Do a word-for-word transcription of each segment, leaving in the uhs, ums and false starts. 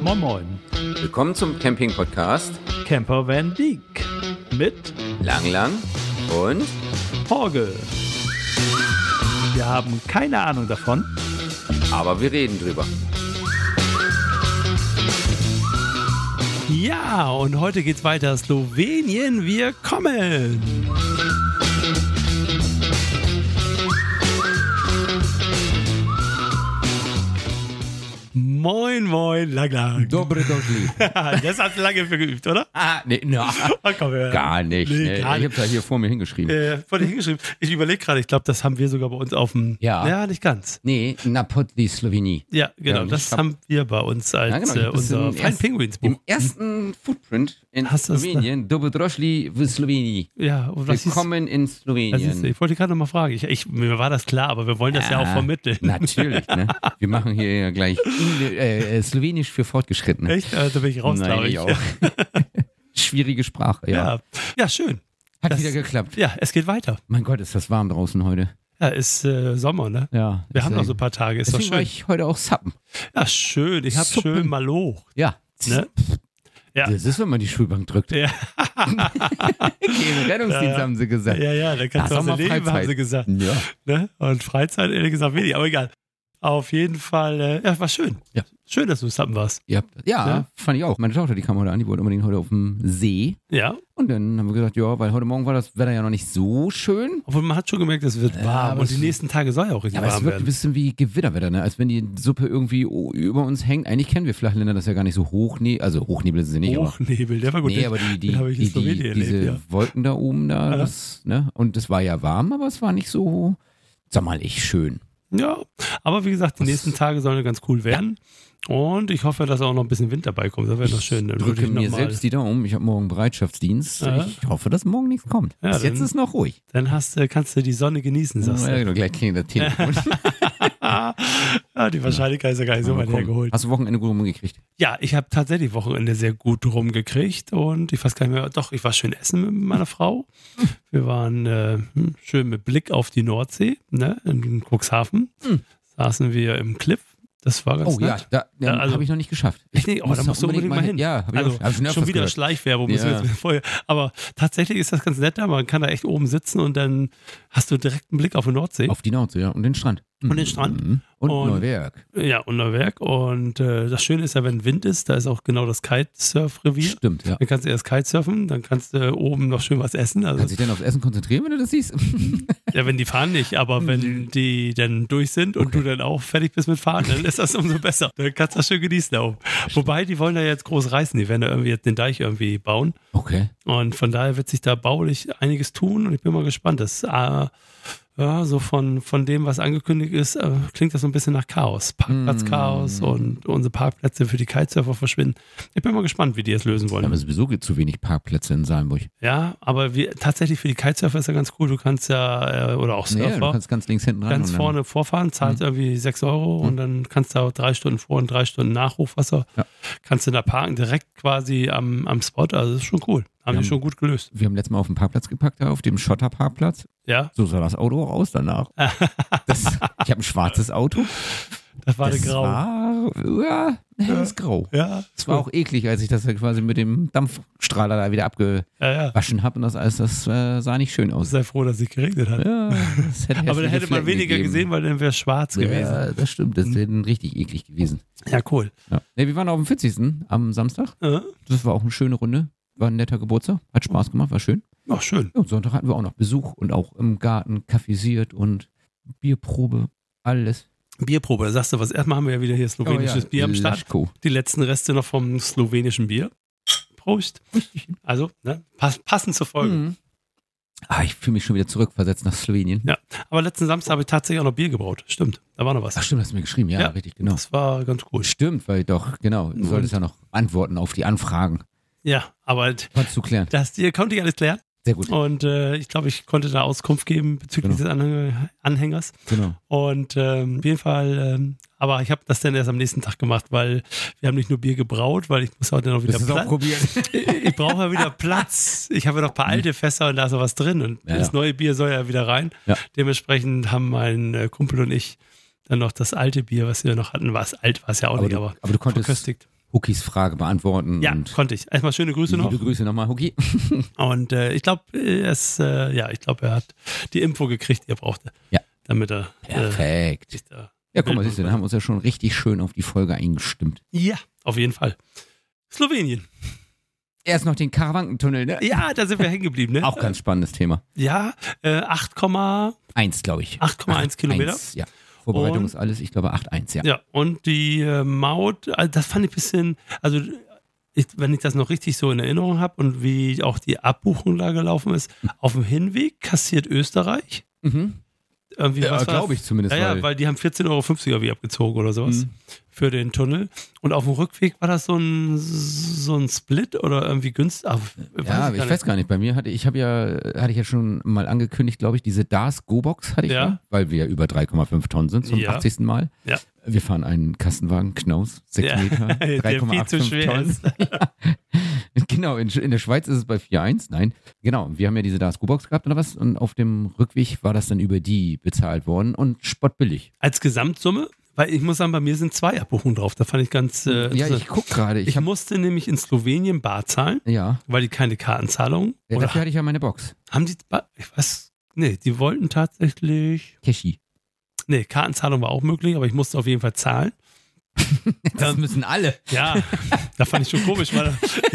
Moin Moin. Willkommen zum Camping-Podcast Camper Van Dijk mit Lang Lang und Horge. Wir haben keine Ahnung davon, aber wir reden drüber. Ja, und heute geht's weiter. Slowenien, wir kommen. Moin, moin, Lang Lang. Dobre došli. Das hast du lange für geübt, oder? Ah, nee, no. Oh, komm, ja. Gar nicht. Nee, Nee, gar ich nicht. hab's ja hier vor mir hingeschrieben. Äh, von dir hingeschrieben. Ich überlege gerade, ich glaube, das haben wir sogar bei uns auf dem... Ja. Ja, nicht ganz. Nee, Napotli, Slowenien. Ja, genau, Ja, ich das hab- haben wir bei uns als Ja, genau, äh, ich hab's unser im Fein ersten- Penguins Buch. Im ersten Footprint in Hast du das, ne? Slowenien. Dobre došli v Slowenien. Ja, und was hieß, Willkommen in was hieß, Slowenien. ich wollte gerade noch mal fragen. Ich, ich, mir war das klar, aber wir wollen das ja auch Ah, vermitteln. Natürlich, ne? Wir machen hier ja gleich Engl- äh, Slowenisch für Fortgeschrittene. Echt? Also, da bin ich raus, Nein, glaube ich. ich auch. Schwierige Sprache, ja. Ja. Ja, schön. Hat Das- wieder geklappt. Ja, es geht weiter. Mein Gott, ist das warm draußen heute. Ja, ist äh, Sommer, ne? Ja. Wir haben noch so ein paar Tage, ist doch Deswegen war schön. ich heute auch sappen. Ja, schön. Ich habe Suppen. schön mal hoch. Ja. Ne? Ja. Das ist, wenn man die Schulbank drückt. Ja, Okay, Rettungsdienst Ja. haben sie gesagt. ja, ja, da kannst Ja, du was erleben, Sommerfreizeit. haben sie gesagt. Ja. Ne? Und Freizeit, ehrlich gesagt, wenig, aber egal. Auf jeden Fall, äh, ja, war schön. Ja. Schön, dass du Sappen warst. Ja, ja, Ja. fand ich auch. Meine Tochter, die kam heute an, die wollte unbedingt heute auf dem See. Ja, Und dann haben wir gesagt, ja, weil heute Morgen war das Wetter ja noch nicht so schön. obwohl man hat schon gemerkt, es wird Ja, warm aber und die es- nächsten Tage soll ja auch richtig Ja, aber es warm wirkt ein werden. bisschen wie Gewitterwetter, ne? Als wenn die Suppe irgendwie o- über uns hängt. Eigentlich kennen wir Flachländer das ja gar nicht so Hochnebel, also Hochnebel sind sie nicht, aber Hochnebel, der war gut. nee, Den- aber die, die, den habe ich in die, die, Slowenien diese erlebt, ja. Wolken da oben da, Ja. das, ne? Und es war ja warm, aber es war nicht so sommerlich schön. Ja, aber wie gesagt, die Das- nächsten Tage sollen ganz cool werden. Und ich hoffe, dass auch noch ein bisschen Wind dabei kommt. Das wäre noch schön. Dann Ich würde drücke ich mir noch mal- selbst die Daumen. Ich habe morgen Bereitschaftsdienst. Ja. Ich hoffe, dass morgen nichts kommt. Ja, Bis jetzt dann- ist noch ruhig. Dann hast, du- kannst du die Sonne genießen, sagst Ja, du. genau, gleich klingelt das Telefon. Ja, die Wahrscheinlichkeit ist ja gar nicht so Aber weit komm, hergeholt. Hast du Wochenende gut rumgekriegt? Ja, ich habe tatsächlich Wochenende sehr gut rumgekriegt und ich weiß gar nicht mehr, doch, ich war schön essen mit meiner Frau. Wir waren äh, hm, schön mit Blick auf die Nordsee, ne, in Cuxhaven. Hm. Saßen wir im Cliff. Das war ganz Oh ja, nett. da, da Ja, also- habe ich noch nicht geschafft. Echt nicht? Oh, muss da musst du unbedingt mal hin. Ja, habe ich Also auch, hab ich schon, schon öfters wieder gehört. Schleichwerbung, müssen wir Ja. jetzt vorher. Aber tatsächlich ist das ganz nett da. Man kann da echt oben sitzen und dann hast du direkt einen Blick auf die Nordsee. Auf die Nordsee, ja. Und den Strand. Und den Strand. Mhm. Und, Und- Neuwerk. Ja, und Neuwerk. Und äh, das Schöne ist ja, wenn Wind ist, da ist auch genau das Kitesurf-Revier. Stimmt, ja. Dann kannst du erst Kitesurfen, dann kannst du oben noch schön was essen. Also, Kannst du dich denn aufs Essen konzentrieren, wenn du das siehst? ja, wenn die fahren nicht, aber wenn die dann durch sind und Okay. du dann auch fertig bist mit Fahren, dann ist das umso besser. Dann kannst du das schön genießen da oben. Wobei, die wollen da jetzt groß reißen. Die werden da irgendwie jetzt den Deich irgendwie bauen. Okay. Und von daher wird sich da baulich einiges tun und ich bin mal gespannt. Das äh, ja, so von, von dem, was angekündigt ist, äh, klingt das so ein bisschen nach Chaos. Parkplatzchaos Mm. und unsere Parkplätze für die Kitesurfer verschwinden. Ich bin mal gespannt, wie die es lösen wollen. Aber sowieso gibt es zu wenig Parkplätze in Salmburg. Ja, aber wir, tatsächlich für die Kitesurfer ist ja ganz cool. Du kannst ja, äh, oder auch Nee, du Surfer, kannst ganz links hinten ran. ganz und dann- vorne vorfahren, zahlst irgendwie sechs Euro und dann kannst du auch drei Stunden Vor- und drei Stunden nach Hochwasser, Ja. kannst du da parken, direkt quasi am, am Spot. Also das ist schon cool. Haben Ja. die schon gut gelöst. Wir haben letztes Mal auf den Parkplatz gepackt, da auf dem Schotterparkplatz. Ja, So sah das Auto auch aus danach. Das, ich habe ein schwarzes Auto. das war Das der Grau. war, ja, helles Grau. Ja, Es war auch eklig, als ich das dann quasi mit dem Dampfstrahler da wieder abgewaschen ja, ja. habe und das alles, das äh, sah nicht schön aus. Sei froh, dass es nicht geregnet hat. Ja, das hätte Aber da hässliche hätte man Flecken weniger gegeben. gesehen, weil dann wäre es schwarz gewesen. Ja, das stimmt. Das wäre richtig eklig gewesen. Ja, cool. Ja. Nee, wir waren auf dem vierzigsten am Samstag. Ja. Das war auch eine schöne Runde. War ein netter Geburtstag. Hat Spaß gemacht, war schön. Ach, schön. Ja, und Sonntag hatten wir auch noch Besuch und auch im Garten kaffeesiert und Bierprobe. Alles. Bierprobe, da sagst du was. Erstmal haben wir ja wieder hier slowenisches Bier am Start. Laschko. Die letzten Reste noch vom slowenischen Bier. Prost. Also, ne, pass, passend zur Folge. Mhm. Ah, ich fühle mich schon wieder zurückversetzt nach Slowenien. Ja, aber letzten Samstag habe ich tatsächlich auch noch Bier gebraut. Stimmt, da war noch was. Ach stimmt, hast du mir geschrieben. Ja, Ja. richtig, genau. Das war ganz cool. Stimmt, weil doch, genau, du solltest ja noch antworten auf die Anfragen. Ja, aber Konntest du klären. das hier konnte ich alles klären. Sehr gut. Und äh, ich glaube, ich konnte da Auskunft geben bezüglich Genau. des Anhäng- Anhängers. Genau. Und ähm, auf jeden Fall, ähm, aber ich habe das dann erst am nächsten Tag gemacht, weil wir haben nicht nur Bier gebraut, weil ich muss heute noch wieder Das ist auch Platz. probieren. Ich brauche ja wieder Platz. Ich habe ja noch ein paar alte Fässer und da ist noch was drin. Und Ja, das ja. neue Bier soll ja wieder rein. Ja. Dementsprechend haben mein äh, Kumpel und ich dann noch das alte Bier, was wir noch hatten, war es alt, war es ja auch Aber nicht, du, aber aber du konntest, verköstigt. Huckis Frage beantworten. Ja, und konnte ich. Erstmal schöne Grüße noch. liebe Grüße nochmal, Hucki. Und äh, ich glaube, es, äh, ja, ich glaube, er hat die Info gekriegt, die er brauchte. Ja. Damit er. Perfekt. Äh, sich da Ja, guck mal, siehst du, da haben wir uns ja schon richtig schön auf die Folge eingestimmt. Ja, auf jeden Fall. Slowenien. Erst noch den Karawankentunnel, ne? Ja, da sind wir hängen geblieben, ne? Auch ganz spannendes Thema. Ja, äh, acht Komma Eins, glaube ich. acht Komma eins Kilometer. Eins, ja. Vorbereitung Und- ist alles, ich glaube acht Komma eins, ja. Ja, und die äh, Maut, also das fand ich ein bisschen, also ich, wenn ich das noch richtig so in Erinnerung habe und wie auch die Abbuchung da gelaufen ist, auf dem Hinweg kassiert Österreich. Mhm. Irgendwie, Ja, was war glaube das? ich zumindest. Ja, ja, weil, weil die haben vierzehn Euro fünfzig wie abgezogen oder sowas Mhm. für den Tunnel. Und auf dem Rückweg war das so ein, so ein Split oder irgendwie günstig. ja, ich weiß gar nicht. Bei mir hatte ich habe ja, hatte ich ja schon mal angekündigt, glaube ich, diese D A S Go-Box hatte ich Ja. ja, weil wir ja über drei Komma fünf Tonnen sind zum Ja. achtzigsten Mal. Ja. Wir fahren einen Kastenwagen, Knaus, sechs Ja. Meter, Der drei Komma viel zu fünfundachtzig schwer Tonnen. ist. Genau, in, in der Schweiz ist es bei vier Komma eins, nein. Genau, wir haben ja diese D A S Go-Box gehabt oder was und auf dem Rückweg war das dann über die bezahlt worden und spottbillig. Als Gesamtsumme, weil ich muss sagen, bei mir sind zwei Abbuchungen drauf. Da fand ich ganz. Äh, Ja, interessant. ich guck gerade. ich Ich habe musste nämlich in Slowenien bar zahlen, ja, weil die keine Kartenzahlung. ja, Oder dafür hatte ich ja meine Box. haben die. Bar- Ich weiß. Nee, die wollten tatsächlich. Cashy. Nee, Kartenzahlung war auch möglich, aber ich musste auf jeden Fall zahlen. Das Ähm, müssen alle. Ja, da fand ich schon komisch, weil.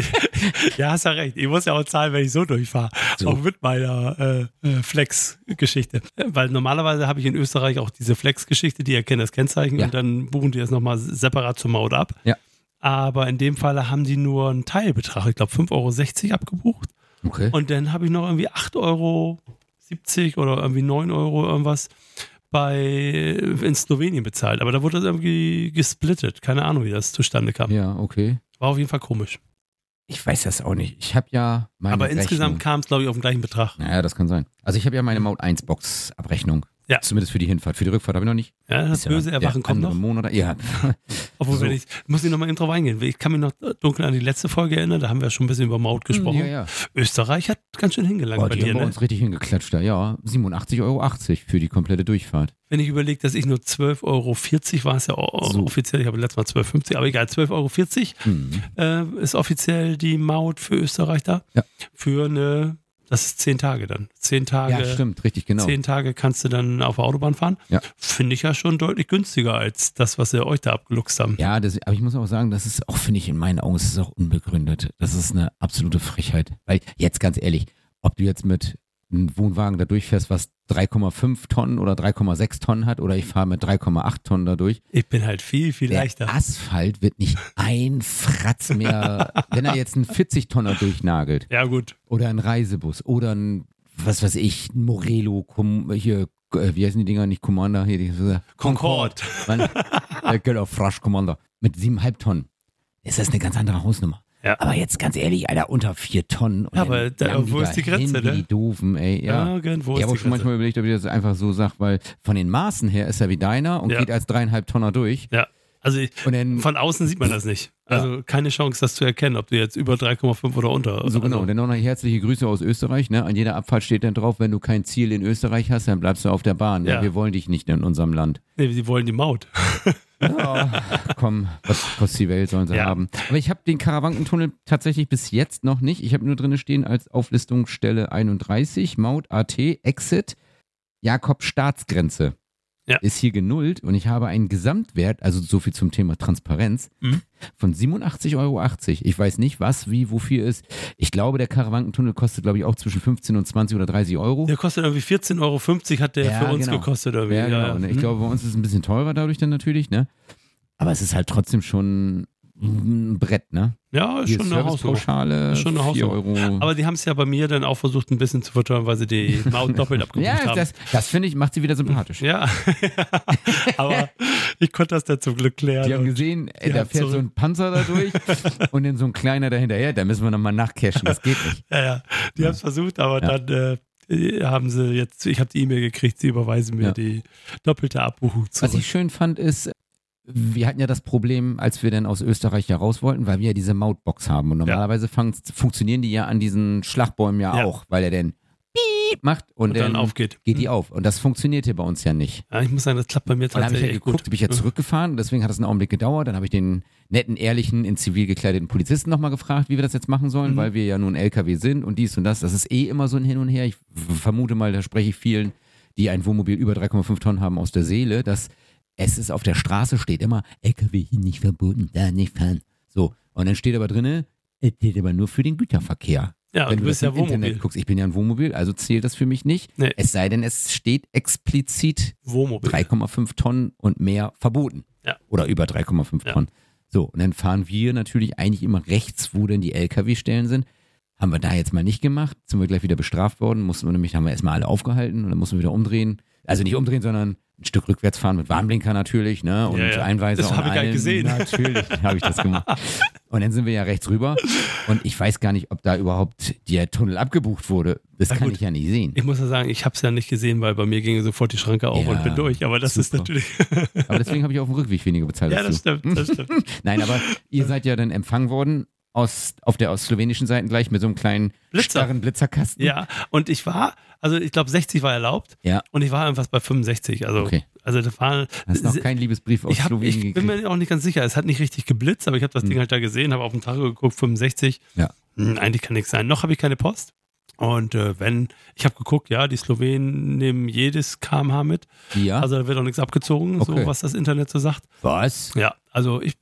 Ja, hast ja recht. Ich muss ja auch zahlen, wenn ich so durchfahre. So. Auch mit meiner äh, äh, Flex-Geschichte. Weil normalerweise habe ich in Österreich auch diese Flex-Geschichte, die erkennen das Kennzeichen Ja. und dann buchen die das nochmal separat zur Maut ab. Ja. Aber in dem Fall haben die nur einen Teilbetrag, ich glaube fünf Euro sechzig abgebucht. Okay. Und dann habe ich noch irgendwie acht Euro siebzig oder irgendwie neun Euro irgendwas bei in Slowenien bezahlt. Aber da wurde das irgendwie gesplittet. Keine Ahnung, wie das zustande kam. Ja, okay. War auf jeden Fall komisch. Ich weiß das auch nicht. Ich habe ja meine Aber Rechnung. insgesamt kam es, glaube ich, auf den gleichen Betrag. Naja, das kann sein. Also ich habe ja meine Maut eins Box Abrechnung. Ja. Zumindest für die Hinfahrt. Für die Rückfahrt habe ich noch nicht. Ja, das Ist ja böse der Erwachen kommt andere noch. Monat. Ja. Obwohl, so. wenn ich, muss ich nochmal drauf eingehen. Ich kann mich noch dunkel an die letzte Folge erinnern, da haben wir schon ein bisschen über Maut gesprochen. Ja, ja. Österreich hat ganz schön hingelangt Boah, bei die dir, haben bei ne? uns richtig hingeklatscht da. Ja, siebenundachtzig Euro achtzig für die komplette Durchfahrt. Wenn ich überlege, dass ich nur zwölf Euro vierzig war es ja o- So. offiziell, ich habe letztes Mal zwölf Euro fünfzig, aber egal, zwölf Euro vierzig Hm. äh, ist offiziell die Maut für Österreich da. Ja. Für eine, das ist zehn Tage dann. Zehn Tage. Ja, stimmt, richtig, genau. Zehn Tage kannst du dann auf der Autobahn fahren. Ja. Finde ich ja schon deutlich günstiger als das, was sie euch da abgeluchst haben. Ja, das, aber ich muss auch sagen, das ist auch, finde ich, in meinen Augen, ist es auch unbegründet. Das ist eine absolute Frechheit. Weil, jetzt ganz ehrlich, ob du jetzt mit einem Wohnwagen da durchfährst, was drei Komma fünf Tonnen oder drei Komma sechs Tonnen hat, oder ich fahre mit drei Komma acht Tonnen da durch, Ich bin halt viel, viel der leichter. Asphalt wird nicht ein Fratz mehr, wenn er jetzt einen vierzig Tonner durchnagelt Ja, gut. oder ein Reisebus oder ein, was weiß ich, ein Morelo, Com- hier, äh, wie heißen die Dinger, nicht Commander, hier, die, Concorde. Mann, äh, Göller Frasch Commander mit siebeneinhalb Tonnen. Ist das eine ganz andere Hausnummer. Ja. Aber jetzt ganz ehrlich, Alter, unter vier Tonnen. Und Ja, aber dann da- langen wo ist die dahin Grenze, wie ne? Die Doofen, ey. Ja. Irgendwo Ich ist habe die auch schon manchmal Grenze. überlegt, ob ich das einfach so sage, weil von den Maßen her ist er wie deiner und Ja. geht als dreieinhalb Tonner durch. Ja, also ich, Und dann, von außen sieht man das nicht. Also keine Chance, das zu erkennen, ob du jetzt über drei Komma fünf oder unter. so genau. Also, Und dann noch eine herzliche Grüße aus Österreich. Ne? An jeder Abfahrt steht dann drauf, wenn du kein Ziel in Österreich hast, dann bleibst du auf der Bahn. Ja. Ja. Wir wollen dich nicht in unserem Land. nee, die wollen die Maut. Ja, komm, was kostet die Welt, sollen sie Ja. haben. Aber ich habe den Karawankentunnel tatsächlich bis jetzt noch nicht. Ich habe nur drin stehen als Auflistungsstelle einunddreißig, Maut A T, Exit, Jakob Staatsgrenze. Ja. Ist hier genullt und ich habe einen Gesamtwert, also so viel zum Thema Transparenz, Mhm. von siebenundachtzig Euro achtzig. Ich weiß nicht, was, wie, wofür ist. Ich glaube, der Karawankentunnel kostet, glaube ich, auch zwischen fünfzehn und zwanzig oder dreißig Euro. Der kostet irgendwie vierzehn Euro fünfzig, hat der Ja, für uns genau. gekostet irgendwie. Ja, genau. ja. Ne? Ich Hm. glaube, bei uns ist es ein bisschen teurer dadurch dann natürlich, ne? Aber es ist halt trotzdem schon ein Brett, ne? Ja, ist Hier schon eine Hausnummer. Servicepauschale, Ist schon eine vier Hausnummer. Euro. Aber die haben es ja bei mir dann auch versucht, ein bisschen zu verteuern, weil sie die Maut doppelt abgebucht ja, haben. das, das finde ich, macht sie wieder sympathisch. Ja, aber ich konnte das dann zum Glück klären. Die haben und- gesehen, äh, die da haben fährt so zurück- ein Panzer da durch und dann so ein kleiner dahinterher, da müssen wir nochmal nachcashen, das geht nicht. Ja, ja, die haben es versucht, aber Ja. dann äh, haben sie jetzt, ich habe die E-Mail gekriegt, sie überweisen mir Ja. die doppelte Abbuchung Was zurück. ich schön fand ist, wir hatten ja das Problem, als wir dann aus Österreich ja raus wollten, weil wir ja diese Mautbox haben und normalerweise fun funktionieren die ja an diesen Schlagbäumen ja, Ja. auch, weil er dann piep macht und, Und dann dann aufgeht. geht die auf. Und das funktioniert hier bei uns ja nicht. Ja, ich muss sagen, das klappt bei mir Und dann habe ich tatsächlich ja echt geguckt, gut. bin ich ja zurückgefahren, deswegen hat es einen Augenblick gedauert. Dann habe ich den netten, ehrlichen, in Zivil gekleideten Polizisten nochmal gefragt, wie wir das jetzt machen sollen, Mhm. weil wir ja nun L K W sind und dies und das. Das ist eh immer so ein Hin und Her. Ich vermute mal, da spreche ich vielen, die ein Wohnmobil über drei Komma fünf Tonnen haben, aus der Seele, dass es ist auf der Straße steht immer, L K W hier nicht verboten, da nicht fahren. So, und dann steht aber drinne, es gilt aber nur für den Güterverkehr. Ja, Wenn du du bist das ja im Internet Wohnmobil. guckst, ich bin ja ein Wohnmobil, also zählt das für mich nicht. Nee. Es sei denn, es steht explizit Wohnmobil. drei Komma fünf Tonnen und mehr verboten. Ja. Oder über drei Komma fünf Ja. Tonnen. So, und dann fahren wir natürlich eigentlich immer rechts, wo denn die L K W-Stellen sind. Haben wir da jetzt mal nicht gemacht, sind wir gleich wieder bestraft worden, mussten wir nämlich, haben wir erstmal alle aufgehalten und dann mussten wir wieder umdrehen. Also nicht umdrehen, sondern ein Stück rückwärts fahren mit Warnblinker natürlich, ne? Und Ja, ja. Einweiser Das und habe ich gar nicht allem. gesehen. Natürlich habe ich das gemacht. Und dann sind wir ja rechts rüber und ich weiß gar nicht, ob da überhaupt der Tunnel abgebucht wurde. Das Na kann gut. ich ja nicht sehen. Ich muss ja sagen, ich habe es ja nicht gesehen, weil bei mir ging sofort die Schranke auf Ja, und bin durch. Aber das ist super. natürlich. Aber deswegen habe ich auf dem Rückweg weniger bezahlt. Ja, als das du. stimmt, das stimmt. Nein, aber ihr seid ja dann empfangen worden aus, auf der aus slowenischen Seite gleich mit so einem kleinen Blitzer. starren Blitzerkasten. Ja, und ich war, also ich glaube sechzig war erlaubt Ja. und ich war irgendwas bei fünfundsechzig. Also, Okay. also das war. Hast noch keinen Liebesbrief aus ich, hab, Slowenien ich bin gekriegt? mir auch nicht ganz sicher. Es hat nicht richtig geblitzt, aber ich habe das Hm. Ding halt da gesehen, habe auf den Tag geguckt, fünfundsechzig. Ja. Hm, eigentlich kann nichts sein. Noch habe ich keine Post. Und äh, wenn, ich habe geguckt, ja, die Slowenen nehmen jedes Kilometer pro Stunde mit. Ja. Also da wird auch nichts abgezogen, Okay. so was das Internet so sagt. Was? Ja, also ich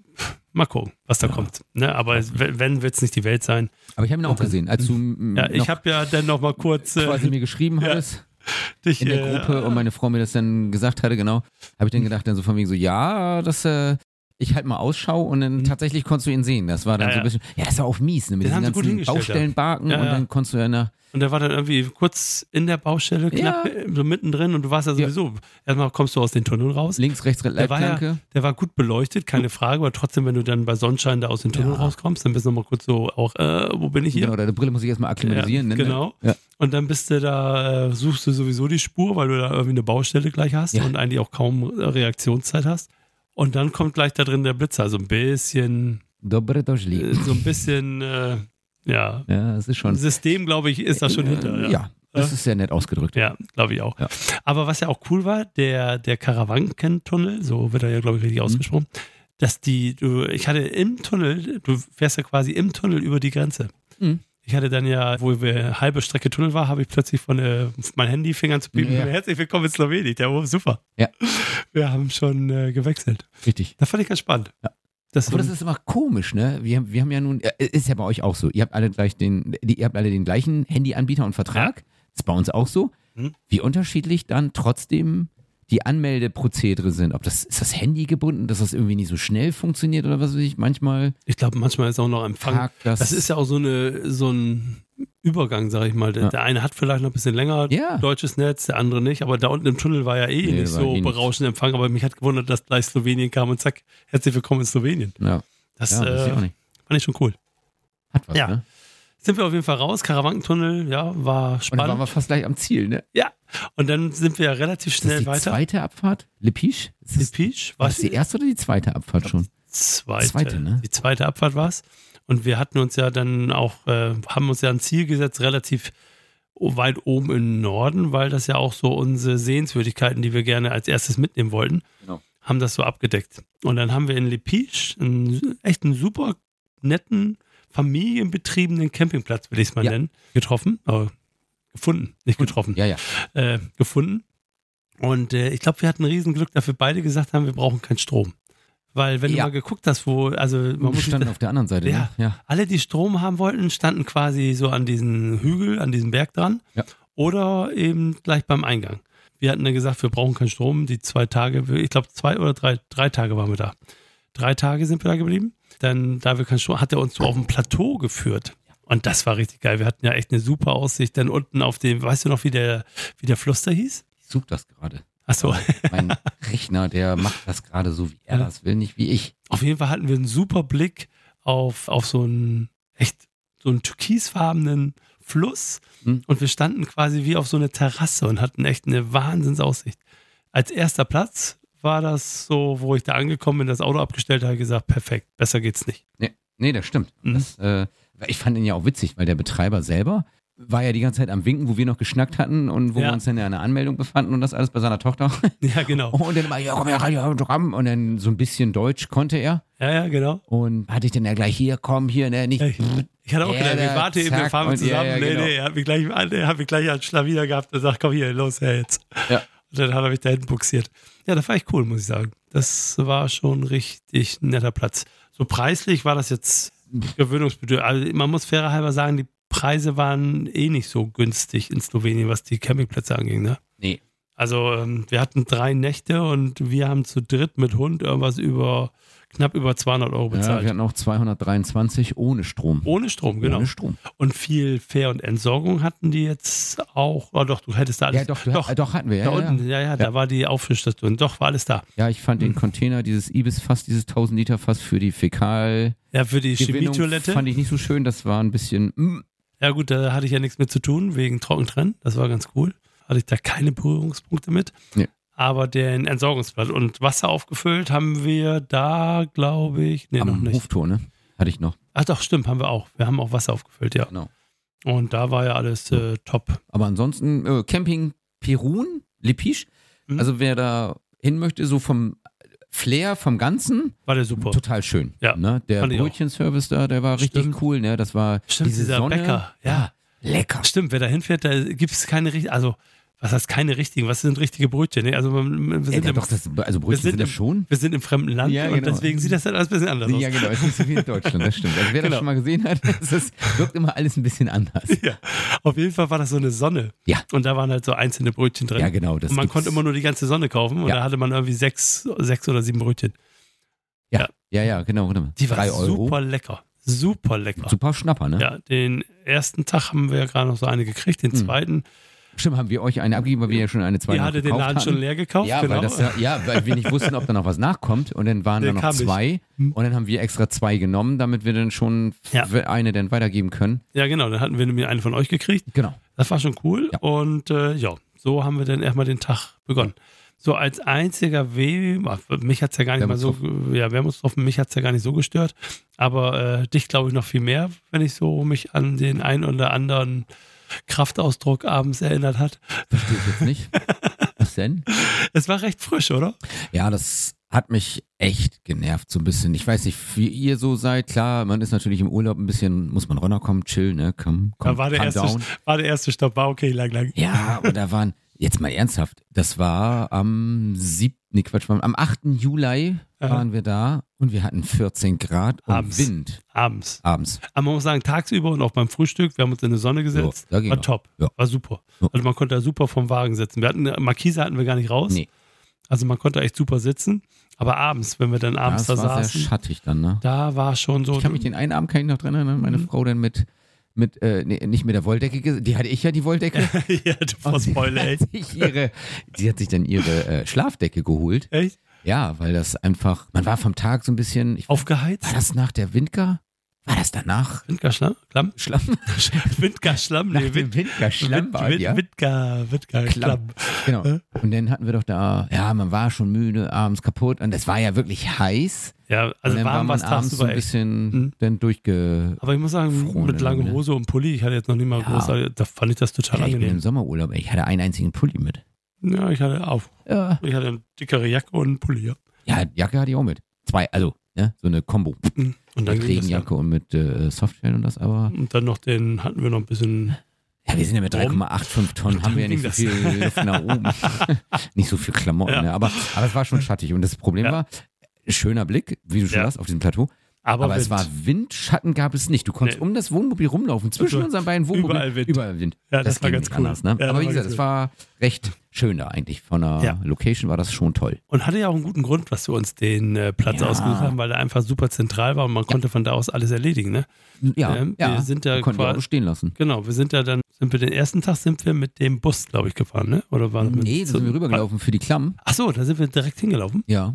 mal gucken, was da kommt. Ne? Aber es, wenn, wird es nicht die Welt sein. Aber ich habe ihn auch Und dann- gesehen, als du m, Ja, ich noch habe ja dann noch mal kurz äh, quasi mir geschrieben ja. hattest dich in der äh, Gruppe und meine Frau mir das dann gesagt hatte, genau, habe ich dann gedacht, dann so von wegen so, ja, das, äh, ich halt mal Ausschau und dann Mhm. tatsächlich konntest du ihn sehen. Das war dann Ja, so ein bisschen, ja, das war auch mies, ne, mit Den haben diesen sie gut ganzen hingestellt, Baustellenbarken ja. Ja, und ja. dann konntest du ja nach, Und der war dann irgendwie kurz in der Baustelle, knapp Ja. so mittendrin und du warst ja Ja. sowieso, erstmal kommst du aus den Tunneln raus. links, rechts, Der war, ja, Leitplanke. der war gut beleuchtet, keine Frage, aber trotzdem, wenn du dann bei Sonnenschein da aus den Tunnel Ja. rauskommst, dann bist du nochmal kurz so auch, äh, wo bin ich hier? Genau, deine Brille muss ich erstmal akklimatisieren. Ja, ne? genau. Ja. Und dann bist du da, äh, suchst du sowieso die Spur, weil du da irgendwie eine Baustelle gleich hast Ja. und eigentlich auch kaum äh, Reaktionszeit hast. Und dann kommt gleich da drin der Blitzer, also ein bisschen, Dobre došli. äh, so ein bisschen, äh, ja, Ja, das ist schon. System, glaube ich, ist da schon hinter. Ja, ja das ist sehr nett ausgedrückt. Ja, glaube ich auch. Ja. Aber was ja auch cool war, der, der Karawanken-Tunnel, so wird er ja, glaube ich, richtig Mhm. ausgesprochen, dass die, du, ich hatte im Tunnel, du fährst ja quasi im Tunnel über die Grenze. Mhm. Ich hatte dann ja, wo wir halbe Strecke Tunnel war, habe ich plötzlich von äh, mein Handy Fingern zu piepen. Ja. Herzlich willkommen in Slowenien. Der war super. Ja. Wir haben schon äh, gewechselt. Richtig. Das fand ich ganz spannend. Ja. Das, Aber das ist immer komisch, ne? Wir, wir haben ja nun, äh, ist ja bei euch auch so. Ihr habt alle gleich den, die, ihr habt alle den gleichen Handyanbieter und Vertrag. Ist bei uns auch so. Mhm. Wie unterschiedlich dann trotzdem die Anmeldeprozedere sind. Ob das, ist das Handy gebunden, dass das irgendwie nicht so schnell funktioniert oder was weiß ich? Manchmal ich glaube, manchmal ist auch noch Empfang. hakt das. Das ist ja auch so, eine, so ein Übergang, sag ich mal. Der, Ja. der eine hat vielleicht noch ein bisschen länger Ja. deutsches Netz, der andere nicht. Aber da unten im Tunnel war ja eh Nee, nicht da war so eh nichts. berauschend Empfang. Aber mich hat gewundert, dass gleich Slowenien kam und zack, herzlich willkommen in Slowenien. Ja, Das ja, weiß ich äh, auch nicht. fand ich schon cool. Hat was, ja. ne? Sind wir auf jeden Fall raus. Karawankentunnel, ja, war Und dann waren spannend. wir fast gleich am Ziel, ne? Ja. Und dann sind wir ja relativ Ist das schnell die weiter. zweite Abfahrt? Lepisch? Ist Die das, Peach, war was das die erste oder die zweite Abfahrt schon? zweite, Zweite, ne? Die zweite Abfahrt war es. Und wir hatten uns ja dann auch, äh, haben uns ja ein Ziel gesetzt, relativ weit oben im Norden, weil das ja auch so unsere Sehenswürdigkeiten, die wir gerne als erstes mitnehmen wollten, Genau. haben das so abgedeckt. Und dann haben wir in Lepisch einen echt einen super netten, familienbetriebenen Campingplatz, will ich es mal Ja. nennen, getroffen. Aber gefunden, nicht getroffen. Ja, ja. Äh, gefunden. Und äh, ich glaube, wir hatten Riesenglück, dass wir beide gesagt haben, wir brauchen keinen Strom. Weil wenn Ja. du mal geguckt hast, wo, also man Wir muss sich standen da, auf der anderen Seite, Ja. ne? Ja. alle, die Strom haben wollten, standen quasi so an diesem Hügel, an diesem Berg dran. Ja. Oder eben gleich beim Eingang. Wir hatten dann gesagt, wir brauchen keinen Strom. Die zwei Tage, ich glaube zwei oder drei, drei Tage waren wir da. Drei Tage sind wir da geblieben. Dann, da wir keinen Strom, hat er uns so auf ein Plateau geführt. Und das war richtig geil. Wir hatten ja echt eine super Aussicht. Dann unten auf dem, weißt du noch, wie der, wie der Fluss da hieß? Ich suche das gerade. Achso. Mein Rechner, der macht das gerade so, wie er Ja. das will, nicht wie ich. Auf jeden Fall hatten wir einen super Blick auf, auf so einen echt so einen türkisfarbenen Fluss Hm. und wir standen quasi wie auf so eine Terrasse und hatten echt eine Wahnsinnsaussicht. Als erster Platz war das so, wo ich da angekommen bin, das Auto abgestellt habe, gesagt, perfekt, besser geht's nicht. Nee, nee das stimmt. Mhm. Das, äh, ich fand ihn ja auch witzig, weil der Betreiber selber, war ja die ganze Zeit am Winken, wo wir noch geschnackt hatten und wo Ja. wir uns dann in einer Anmeldung befanden und das alles bei seiner Tochter. Ja, genau. Und dann immer, ja, komm her, Radio Autogramm. Und dann so ein bisschen Deutsch konnte er. Ja, ja, genau. Und hatte ich dann ja gleich, hier, komm, hier, ne, nicht. Ich, ich hatte auch Ja, gedacht, wir da, warten eben, zack, wir fahren wir und zusammen. ja, ja, nee, genau. nee, er hat mich gleich, er hat mich gleich als Schlawiner gehabt und sagt, komm hier, los, her jetzt. Ja. Und dann hat er mich da hinten buxiert. Ja, das war echt cool, muss ich sagen. Das war schon richtig ein netter Platz. So preislich war das jetzt gewöhnungsbedürftig. Also man muss fairer halber sagen, die Preise waren eh nicht so günstig in Slowenien, was die Campingplätze anging, ne? Nee. Also ähm, wir hatten drei Nächte und wir haben zu dritt mit Hund irgendwas über, knapp über zweihundert Euro Ja, bezahlt. wir hatten auch zweihundertdreiundzwanzig ohne Strom. Ohne Strom, genau. Ohne Strom. Und viel Fähr- und Entsorgung hatten die jetzt auch. Oh doch, du hättest da alles. Ja, doch, du, doch, äh, doch hatten wir. Ja, da ja, ja. unten, ja, ja, da war die Auffischstation. Doch, war alles da. Ja, ich fand den Container, dieses Ibis-Fass, dieses tausend Liter Fass für die Fäkalgewinnung, Ja, für die Chemietoilette. fand ich nicht so schön. Das war ein bisschen, mm, Ja gut, da hatte ich ja nichts mit zu tun, wegen Trockentrennen. Das war ganz cool. Hatte ich da keine Berührungspunkte mit. Nee. Aber den Entsorgungsplatz und Wasser aufgefüllt haben wir da, glaube ich, nee, noch am nicht. Hoftor, ne? Hatte ich noch. Ach doch, stimmt, haben wir auch. Wir haben auch Wasser aufgefüllt, ja. Genau. Und da war ja alles äh, top. Aber ansonsten, äh, Camping Perun, Lepisch. Mhm. Also wer da hin möchte, so vom Flair, vom Ganzen, War der super. total schön. Ja, Ne? Der fand ich auch. Brötchenservice da, der war richtig Stimmt. cool. Ne? Das war Stimmt, diese dieser Sonne. Bäcker, ja. Lecker. Stimmt, wer da hinfährt, da gibt es keine richtigen, also was heißt keine richtigen, was sind richtige Brötchen? Ne? Also wir Ja, sind, ja, im, doch, das, also wir Brötchen sind sind das im- schon. wir sind im fremden Land Ja, und genau. deswegen sieht das dann alles ein bisschen anders aus. Ja, genau, es ist nicht so wie in Deutschland, das stimmt. Also wer Genau. das schon mal gesehen hat, es ist, wirkt immer alles ein bisschen anders. Ja, auf jeden Fall war das so eine Sonne. Ja. Und da waren halt so einzelne Brötchen drin. Ja, genau. Das und man gibt's- konnte immer nur die ganze Sonne kaufen und Ja. da hatte man irgendwie sechs, sechs oder sieben Brötchen. Ja, ja, ja, genau. genau. Die war Drei Euro. super lecker. Super lecker. Super Schnapper, ne? Ja, den ersten Tag haben wir ja gerade noch so eine gekriegt, den Mhm. zweiten. Stimmt, haben wir euch eine abgegeben, weil wir ja schon eine zweite Ihr hattet den gekauft Laden hatten. schon leer gekauft, Ja, genau. weil das ja, ja, weil wir nicht wussten, ob da noch was nachkommt. Und dann waren Der da noch kam nicht. zwei. Hm. Und dann haben wir extra zwei genommen, damit wir dann schon Ja. f- eine dann weitergeben können. Ja, genau, dann hatten wir nämlich einen von euch gekriegt. Genau. Das war schon cool. Ja. Und äh, ja, so haben wir dann erstmal den Tag begonnen. So als einziger W, mich hat es ja gar nicht mal so, ja, Wermutstropfen, mich hat es ja gar nicht so gestört. Aber äh, dich glaube ich noch viel mehr, wenn ich so mich an den einen oder anderen Kraftausdruck abends erinnert hat. Verstehe ich jetzt nicht. Was denn? Es war recht frisch, oder? Ja, das hat mich echt genervt, so ein bisschen. Ich weiß nicht, wie ihr so seid. Klar, man ist natürlich im Urlaub ein bisschen, muss man runterkommen, chill, ne? Komm, komm, Da war der, calm erste, down. war der erste Stopp, war okay, lang, lang. Ja, aber da waren, jetzt mal ernsthaft, das war am siebten, nee, Quatsch, am achten Juli Ja. waren wir da und wir hatten vierzehn Grad und Abends. Wind Abends. abends. Aber man muss sagen, tagsüber und auch beim Frühstück, wir haben uns in die Sonne gesetzt, Ja, da ging war noch. top, Ja. war super. Ja. Also man konnte da super vom Wagen sitzen. Wir hatten, Markise hatten wir gar nicht raus, Nee, also man konnte echt super sitzen. Aber abends, wenn wir dann ja, abends es da war sehr saßen, schattig dann, ne? da war schon so, Ich kann mich den einen Abend kann ich noch dran erinnern, meine Mhm. Frau dann mit, mit äh, nee, nicht mit der Wolldecke, ges- die hatte ich ja, die Wolldecke. ja, du Und vor sie Spoiler, ey. hat sich ihre, sie hat sich dann ihre äh, Schlafdecke geholt. Echt? Ja, weil das einfach, man war vom Tag so ein bisschen, ich, war Aufgeheizt? das nach der Windgar? War das danach? Windgar-Schlamm? Klamm? Schlamm? Windgar-Schlamm? Nach Nee, dem Wind, Windgar-Schlamm Wind, war Wind, ja. Windgar, Windgar-Klamm. Genau. Hä? Und dann hatten wir doch da, ja, man war schon müde, abends kaputt und das war ja wirklich heiß. Ja, und also dann war warm war man es abends so tagsüber ein echt. bisschen Mhm. dann durchge... Aber ich muss sagen, Froh, mit langer ne? Hose und Pulli, ich hatte jetzt noch nie mal Ja. groß, da fand ich das total Ja, ich bin im angenehm. Sommerurlaub, ey, ich hatte einen einzigen Pulli mit. Ja, ich hatte auch. Ja. Ich hatte eine dickere Jacke und einen Pulli, ja. Ja, Jacke hatte ich auch mit. Zwei, also, ne, so eine Kombo. Und dann Mit ging das ja. Regenjacke und mit äh, Softshell und das, aber... Und dann noch den, hatten wir noch ein bisschen, Ja, wir sind ja mit drei Komma fünfundachtzig Tonnen, haben wir ja Dann nicht so ging viel Luft nach oben. Nicht so viel Klamotten, Ja. ne? aber, aber es war schon schattig. Und das Problem Ja. war, schöner Blick, wie du schon Ja. sagst, auf diesem Plateau. aber, Aber, es Wind. war Wind, Schatten gab es nicht. Du konntest Nee. um das Wohnmobil rumlaufen, zwischen Also, unseren beiden Wohnmobilen. überall Wind. Überall Wind. Ja, das war ging ganz nicht cool. anders, ne? Ja, das aber wie war gesagt, ganz es war recht schön da eigentlich. Von der Ja. Location war das schon toll. Und hatte ja auch einen guten Grund, was wir uns den äh, Platz Ja. ausgesucht haben, weil er einfach super zentral war und man konnte von da aus alles erledigen, ne? Ja, Ähm, ja. wir sind da Wir konnten die quasi- Autos stehen lassen. Genau, wir sind ja dann, sind wir den ersten Tag sind wir mit dem Bus, glaube ich, gefahren, ne? Oder waren wir Nee, da sind wir rübergelaufen für die Klamm. Ach so, da sind wir direkt hingelaufen. Ja.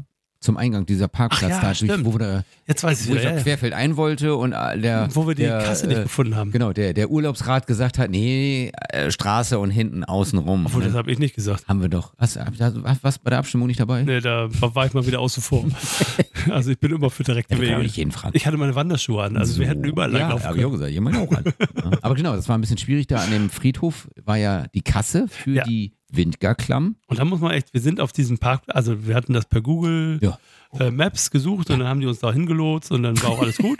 zum Eingang, dieser Parkplatz Ach ja, da, durch, stimmt. wo, wir da, Jetzt weiß ich wo ich wieder, auch ja, ja. querfeld ein wollte und äh, der, Wo wir die der, Kasse nicht äh, gefunden haben. Genau, der, der Urlaubsrat gesagt hat, nee, äh, Straße und hinten außen rum. Obwohl, das habe ich nicht gesagt. Haben wir doch. Hast, du was bei der Abstimmung nicht dabei? Nee, da war ich mal wieder außen vor. Also ich bin immer für direkte Ja, wir können auch Wege. nicht jeden fragen. Ich hatte meine Wanderschuhe an, also So. wir hätten überall ja, langlaufen hab ich auch können. gesagt, ich meine auch an. Ja. Aber genau, das war ein bisschen schwierig. Da an dem Friedhof war ja die Kasse für Ja. die Windgar-Klamm. Und da muss man echt, wir sind auf diesem Park, also wir hatten das per Google Ja. äh, Maps gesucht und dann haben die uns da hingelotst und dann war auch alles gut.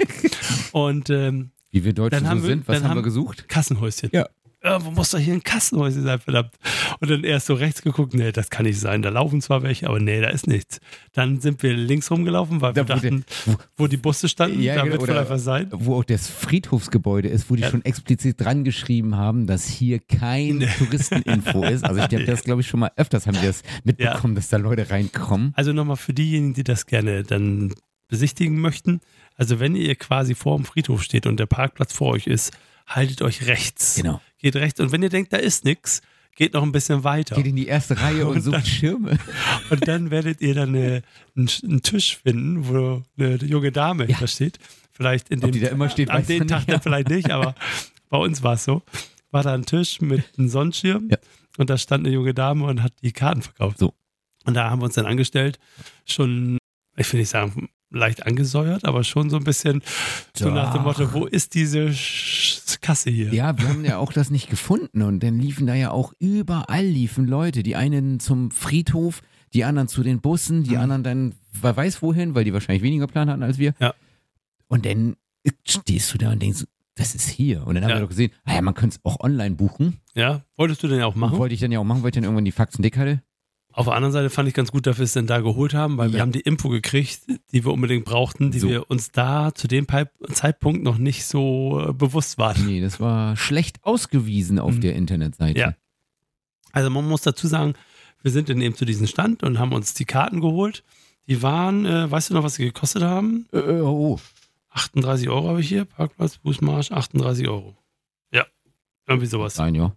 Und ähm, Wie wir Deutschen Dann so haben wir- sind, was dann haben haben- wir gesucht? Kassenhäuschen. Ja. Äh, wo muss doch hier ein Kassenhäuschen sein, verdammt. Und dann erst so rechts geguckt, nee, das kann nicht sein. Da laufen zwar welche, aber nee, da ist nichts. Dann sind wir links rumgelaufen, weil wir Da, wo der- dachten, wo die Busse standen, Ja, da genau, wird oder- vielleicht was sein. Wo auch das Friedhofsgebäude ist, wo die Ja. schon explizit dran geschrieben haben, dass hier kein Touristeninfo ist. Also ich habe das, glaube ich, schon mal öfters haben wir das mitbekommen, dass da Leute reinkommen. Also nochmal für diejenigen, die das gerne dann besichtigen möchten. Also wenn ihr quasi vor dem Friedhof steht und der Parkplatz vor euch ist, haltet euch rechts. Genau. Geht rechts. Und wenn ihr denkt, da ist nichts, geht noch ein bisschen weiter. Geht in die erste Reihe und, Und sucht dann- Schirme. Und dann werdet ihr dann eine, einen, einen Tisch finden, wo eine junge Dame Ja. hinter steht. Vielleicht in Ob dem die da immer steht, an weiß dem man Tag nicht, dann ja. vielleicht nicht, aber bei uns war es so. War da ein Tisch mit einem Sonnenschirm Ja. und da stand eine junge Dame und hat die Karten verkauft. So. Und da haben wir uns dann angestellt, schon, ich will nicht sagen, leicht angesäuert, aber schon so ein bisschen so Doch. nach dem Motto, wo ist diese Sch- Kasse hier? Ja, wir haben ja auch das nicht gefunden und dann liefen da ja auch überall liefen Leute. Die einen zum Friedhof, die anderen zu den Bussen, die Mhm. anderen dann, wer weiß wohin, weil die wahrscheinlich weniger Plan hatten als wir. Ja. Und dann stehst du da und denkst, das ist hier. Und dann haben Ja. wir doch gesehen, ah ja, man könnte es auch online buchen. Ja? Wolltest du denn auch machen? Wollte ich dann ja auch machen, weil ich dann irgendwann die Faxen dick hatte. Auf der anderen Seite fand ich ganz gut, dass wir es denn da geholt haben, weil wir Ja. haben die Info gekriegt, die wir unbedingt brauchten, die So. wir uns da zu dem Pi- Zeitpunkt noch nicht so äh, bewusst waren. Nee, das war schlecht ausgewiesen auf Mhm. der Internetseite. Ja. Also man muss dazu sagen, wir sind dann eben zu diesem Stand und haben uns die Karten geholt. Die waren, äh, weißt du noch, was sie gekostet haben? Äh, oh, achtunddreißig Euro habe ich hier, Parkplatz, Fußmarsch, achtunddreißig Euro. Ja, irgendwie sowas. nein, ja.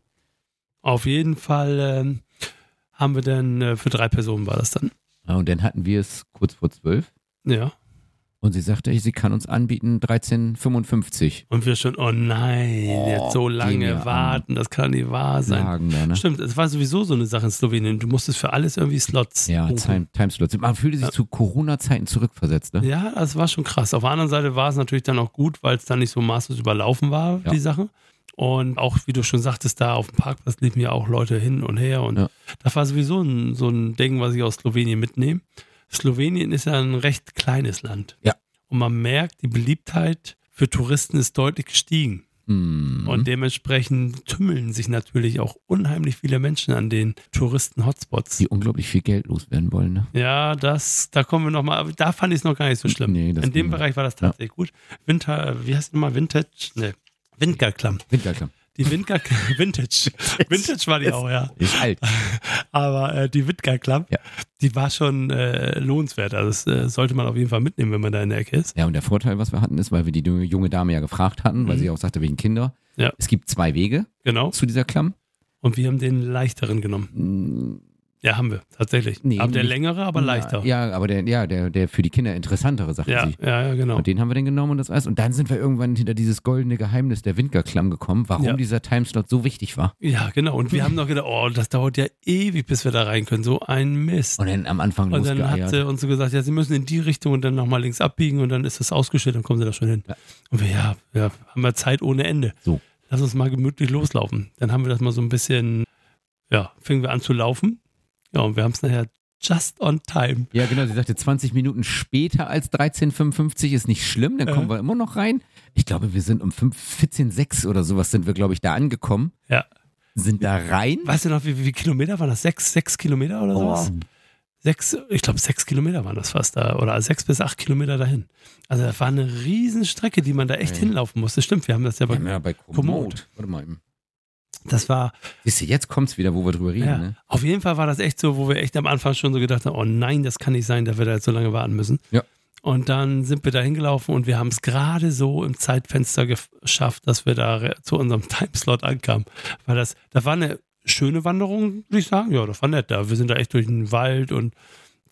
Auf jeden Fall ähm, haben wir dann, äh, für drei Personen war das dann. Ja, und dann hatten wir es kurz vor zwölf Ja. und sie sagte, sie kann uns anbieten dreizehn fünfundfünfzig. Und wir schon, oh nein, Oh, jetzt so geh lange mir warten, das kann nicht wahr sein. Sagen da, ne? Stimmt, es war sowieso so eine Sache in Slowenien. Du musstest für alles irgendwie Slots Ja, buchen. Time, Timeslots. Man fühlte sich Ja. zu Corona-Zeiten zurückversetzt, ne? Ja, das war schon krass. Auf der anderen Seite war es natürlich dann auch gut, weil es dann nicht so maßlos überlaufen war, Ja. die Sache. Und auch, wie du schon sagtest, da auf dem Parkplatz liefen ja auch Leute hin und her. Und Ja. das war sowieso ein, so ein Ding, was ich aus Slowenien mitnehme. Slowenien ist ja ein recht kleines Land. Ja. Und man merkt, die Beliebtheit für Touristen ist deutlich gestiegen. Mhm. Und dementsprechend tümmeln sich natürlich auch unheimlich viele Menschen an den Touristen-Hotspots. die unglaublich viel Geld loswerden wollen, ne? Ja, das, da kommen wir nochmal, aber da fand ich es noch gar nicht so schlimm. Nee, das In dem ging- Bereich war das Ja. tatsächlich gut. Winter, wie heißt es nochmal? Vintage? Ne, Windgar-Klamm. Winterklamm. Die Windgar Vintage. Vintage war die auch, ja. Ist alt. Aber äh, die Windgar-Klamm, Ja. die war schon äh, lohnenswert. Also das äh, sollte man auf jeden Fall mitnehmen, wenn man da in der Ecke ist. Ja, und der Vorteil, was wir hatten, ist, weil wir die junge Dame ja gefragt hatten, weil Mhm. sie auch sagte, wegen Kinder. Ja. Es gibt zwei Wege Genau. zu dieser Klamm. Und wir haben den leichteren genommen. Mm, Ja, haben wir, tatsächlich. Nee, aber der nicht- längere, aber leichter. Ja, aber der, ja, der, der für die Kinder interessantere, sagte ja, sie. ja, ja, genau. Und den haben wir dann genommen und das alles. Und dann sind wir irgendwann hinter dieses goldene Geheimnis der Windgar-Klamm gekommen, warum Ja. dieser Timeslot so wichtig war. Ja, genau. Und wir haben noch gedacht, oh, das dauert ja ewig, bis wir da rein können. So ein Mist. Und dann am Anfang Und dann hat losgeeiert. sie uns so gesagt, ja, sie müssen in die Richtung und dann nochmal links abbiegen und dann ist das ausgestellt, dann kommen sie da schon hin. Ja. Und wir, ja, ja, haben wir Zeit ohne Ende. So. Lass uns mal gemütlich loslaufen. Dann haben wir das mal so ein bisschen, ja, fingen wir an zu laufen. Ja, und wir haben es nachher just on time. Ja, genau, sie sagte zwanzig Minuten später als dreizehn fünfundfünfzig ist nicht schlimm, dann kommen Äh. wir immer noch rein. Ich glaube, wir sind um vierzehn sechs oder sowas sind wir, glaube ich, da angekommen. Ja. Sind da rein. Weißt du noch, wie, wie Kilometer waren das? Sechs, sechs Kilometer oder sowas? Oh. Sechs, ich glaube, sechs Kilometer waren das fast da. Oder sechs bis acht Kilometer dahin. Also das war eine Riesenstrecke, die man da echt Ja. hinlaufen musste. Stimmt, wir haben das ja bei, Ja, ja, bei Komoot. Komoot. Warte mal eben. das war, Siehst du, jetzt kommt's wieder, wo wir drüber reden. ja, Ne? auf jeden Fall war das echt so, wo wir echt am Anfang schon so gedacht haben, oh nein, das kann nicht sein, dass wir da jetzt so lange warten müssen. Ja. Und dann sind wir da hingelaufen und wir haben es gerade so im Zeitfenster gef- geschafft, dass wir da re- zu unserem Timeslot ankamen. Weil das, das war eine schöne Wanderung, würde ich sagen. Ja, das war nett da. Wir sind da echt durch den Wald und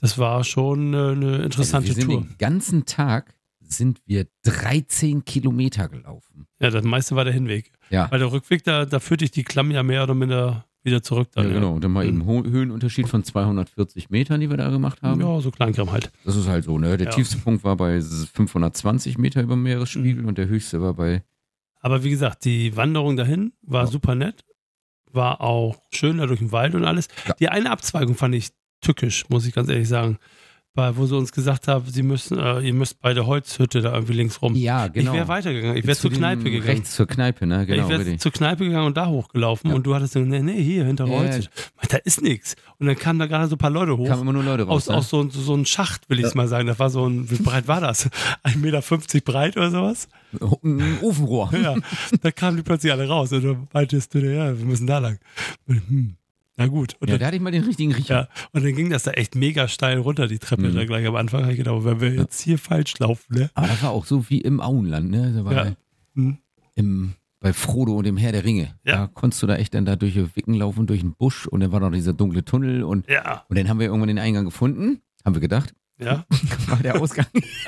Das war schon eine, eine interessante also wir sind Tour. Den ganzen Tag sind wir dreizehn Kilometer gelaufen. Ja, das meiste war der Hinweg. Ja. Weil der Rückweg, da, da führte ich die Klamm ja mehr oder minder wieder zurück. Dann, ja, genau. Und dann mal eben Ho- Höhenunterschied von zweihundertvierzig Metern, die wir da gemacht haben. Ja, so Kleinkram halt. Das ist halt so, ne? Der Ja. tiefste Punkt war bei fünfhundertzwanzig Meter über dem Meeresspiegel Mhm. und der höchste war bei... Aber wie gesagt, die Wanderung dahin war Ja. super nett. War auch schön da durch den Wald und alles. Ja. Die eine Abzweigung fand ich tückisch, muss ich ganz ehrlich sagen. Weil, wo sie uns gesagt haben, sie müssen, äh, ihr müsst bei der Holzhütte da irgendwie links rum. Ja, genau. Ich wäre weitergegangen. Ich wäre Zu zur Kneipe dem- gegangen. Rechts zur Kneipe, ne? Genau, ich wäre richtig. zur Kneipe gegangen und da hochgelaufen Ja. und du hattest gesagt, nee, nee, hier hinter der Ja, Holzhütte. Da ist nichts. Und dann kamen da gerade so ein paar Leute hoch. Kamen immer nur Leute raus, Aus, ne? aus so, so, so einem Schacht, will ich es mal sagen. Das war so ein, wie breit war das? ein Meter fünfzig breit oder sowas? Ein Ofenrohr. Ja, da kamen die plötzlich alle raus und dann meintest du, ja, wir müssen da lang. Und, hm, na gut. Und Ja, dann, da hatte ich mal den richtigen Riecher. ja, und dann ging das da echt mega steil runter, die Treppe Mhm. da gleich am Anfang. Hab ich gedacht, wenn wir jetzt hier falsch laufen, ne? Aber das war auch so wie im Auenland, ne? Da war Ja. Hm. im, bei Frodo und dem Herr der Ringe. Ja. Da konntest du da echt dann da durch die Wicken laufen, durch den Busch und dann war noch dieser dunkle Tunnel und, Ja, und dann haben wir irgendwann den Eingang gefunden, haben wir gedacht, ja. war der Ausgang.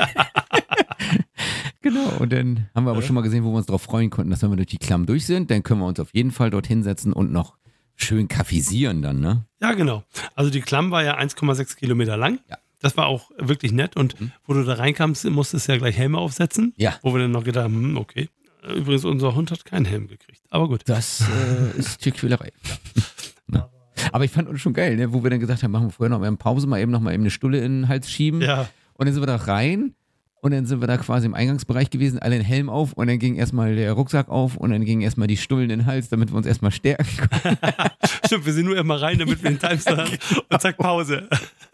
Genau, und dann haben wir aber Ja. schon mal gesehen, wo wir uns drauf freuen konnten, dass wenn wir durch die Klamm durch sind, dann können wir uns auf jeden Fall dort hinsetzen und noch schön kaffeesieren dann, ne? Ja, genau. Also die Klamm war ja eins Komma sechs Kilometer lang. Ja. Das war auch wirklich nett. Und Mhm. wo du da reinkamst, musstest du ja gleich Helme aufsetzen. Ja. Wo wir dann noch gedacht haben, hm, okay. Übrigens, unser Hund hat keinen Helm gekriegt. Aber gut. Das äh, ist Tierquälerei. Ja. Ne? Aber ich fand uns schon geil, ne? Wo wir dann gesagt haben, machen wir vorher noch mal eine Pause, mal eben noch mal eben eine Stulle in den Hals schieben. Ja, Und dann sind wir da rein und dann sind wir da quasi im Eingangsbereich gewesen, alle den Helm auf und dann ging erstmal der Rucksack auf und dann gingen erstmal die Stullen in den Hals, damit wir uns erstmal stärken konnten. stimmt. Wir sind nur immer rein, damit wir den Timester haben. Und zack, Pause.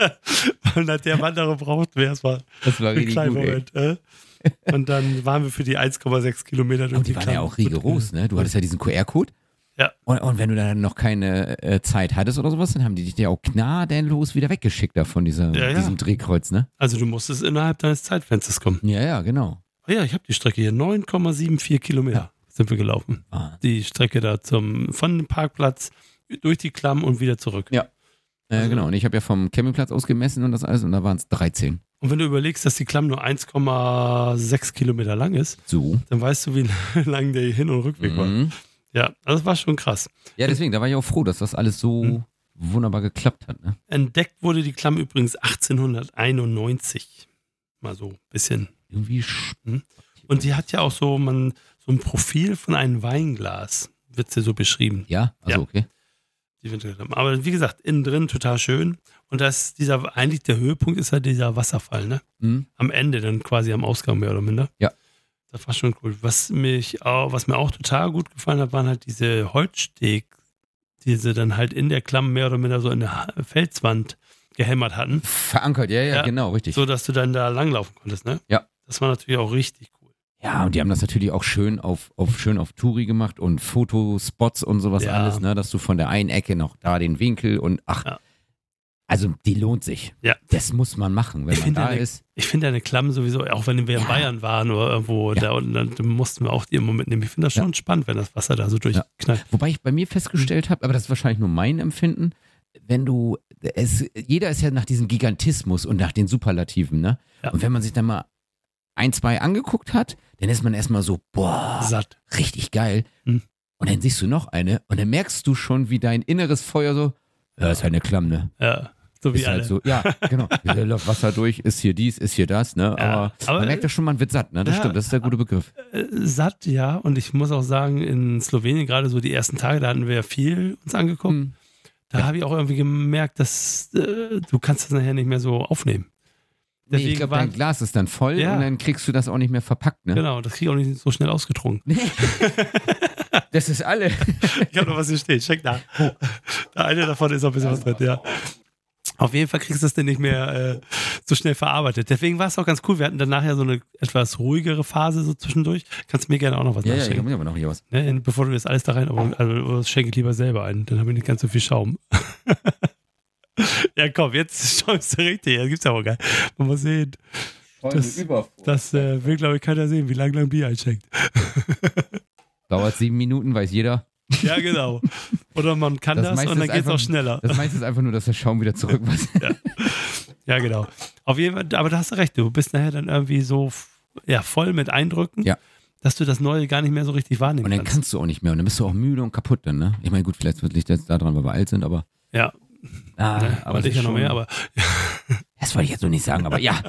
Und dann der Wanderer braucht wir erstmal Das war einen richtig kleinen gut, ey. Moment. Äh? Und dann waren wir für die eins Komma sechs Kilometer durch Und die die waren Klamm. ja auch rigoros, ne? Du hattest ja diesen Q R-Code. Ja. Und, und wenn du dann noch keine äh, Zeit hattest oder sowas, dann haben die dich ja auch gnadenlos wieder weggeschickt da von dieser, Ja, ja. diesem Drehkreuz, ne? Also du musstest innerhalb deines Zeitfensters kommen. Ja, ja, genau. Oh ja, ich habe die Strecke hier. neun Komma vierundsiebzig Kilometer sind wir gelaufen. Ah. Die Strecke da zum, von dem Parkplatz durch die Klamm und wieder zurück. Ja. Äh, genau. Und ich habe ja vom Campingplatz aus gemessen und das alles und da waren es dreizehn. Und wenn du überlegst, dass die Klamm nur eins Komma sechs Kilometer lang ist, So. dann weißt du, wie lang der Hin- und Rückweg war. Mhm. Ja, das war schon krass. Ja, deswegen, da war ich auch froh, dass das alles so Mhm. wunderbar geklappt hat, ne? Entdeckt wurde die Klamm übrigens achtzehnhunderteinundneunzig. Mal so ein bisschen. Irgendwie sch- Und die hat ja auch so, man, so ein Profil von einem Weinglas, wird sie so beschrieben. Ja, also Ja. okay. Die Winterklamm. Aber wie gesagt, innen drin total schön. Und das, dieser, eigentlich der Höhepunkt ist halt dieser Wasserfall, ne? Mhm. Am Ende dann quasi am Ausgang mehr oder minder. Ja. Das war schon cool. Was mich auch, was mir auch total gut gefallen hat, waren halt diese Holzsteg, die sie dann halt in der Klamm mehr oder minder so in der Felswand gehämmert hatten, Verankert, ja, ja, Ja. genau, richtig. so dass du dann da langlaufen konntest, ne? Ja. Das war natürlich auch richtig cool. Ja, und die haben das natürlich auch schön auf, auf schön auf Touri gemacht und Fotospots und sowas Ja. alles, ne, dass du von der einen Ecke noch da den Winkel und ach, Ja. also die lohnt sich. Ja. Das muss man machen, wenn Ich man finde da eine- ist. Ich finde eine Klamm sowieso, auch wenn wir in Ja. Bayern waren oder irgendwo Ja. da unten, dann mussten wir auch die immer mitnehmen. Ich finde das Ja. schon spannend, wenn das Wasser da so durchknallt. Wobei ich bei mir festgestellt habe, aber das ist wahrscheinlich nur mein Empfinden, wenn du, es, jeder ist ja nach diesem Gigantismus und nach den Superlativen, ne? Ja. Und wenn man sich dann mal ein, zwei angeguckt hat, dann ist man erstmal so, boah, Satt. richtig geil. Hm. Und dann siehst du noch eine und dann merkst du schon, wie dein inneres Feuer so, ja, ist halt eine Klamm, ne? Ja, so wie Ist alle. halt so, ja, genau. Da läuft Wasser durch, ist hier dies, ist hier das, ne? Ja, Aber, aber- man merkt ja schon, man wird satt, ne? Das Ja. stimmt, das ist der gute Begriff. Äh, Satt, ja. Und ich muss auch sagen, in Slowenien, gerade so die ersten Tage, da hatten wir ja viel uns angeguckt. Hm. Da habe ich auch irgendwie gemerkt, dass äh, du kannst das nachher nicht mehr so aufnehmen. Nee, Deswegen ich glaube, waren- dein Glas ist dann voll Ja. und dann kriegst du das auch nicht mehr verpackt, ne? Genau, das kriege ich auch nicht so schnell ausgetrunken. Das ist alle. Ich habe noch was hier stehen, check da. Der eine davon ist noch ein bisschen was drin, ja. Auf jeden Fall kriegst du das dann nicht mehr äh, so schnell verarbeitet. Deswegen war es auch ganz cool. Wir hatten dann nachher so eine etwas ruhigere Phase so zwischendurch. Kannst mir gerne auch noch was Ja, ja, ich nachschenken. habe aber noch hier was. Ne, bevor du das alles da rein, aber also, schenke ich lieber selber ein. Dann habe ich nicht ganz so viel Schaum. Ja, komm, jetzt schaust du richtig. Das gibt's ja auch geil. Man muss sehen. Das- Das äh, will, glaube ich, keiner sehen, wie lange lang Bier einschenkt. Dauert sieben Minuten, weiß jeder. Ja, genau. Oder man kann Das das, meiste und dann ist geht's einfach- auch schneller. Das meiste ist einfach nur, dass der Schaum wieder zurück war. Ja, genau. Auf jeden Fall, aber da hast du recht, du bist nachher dann irgendwie so ja, voll mit Eindrücken, Ja. dass du das Neue gar nicht mehr so richtig wahrnehmen Und dann kannst. kannst du auch nicht mehr und dann bist du auch müde und kaputt dann, ne? Ich meine, gut, vielleicht liegt das daran, weil wir alt sind, aber Ja, ah, ne, aber und es ich ja ist noch schon- mehr, aber das wollte ich jetzt so nicht sagen, aber ja,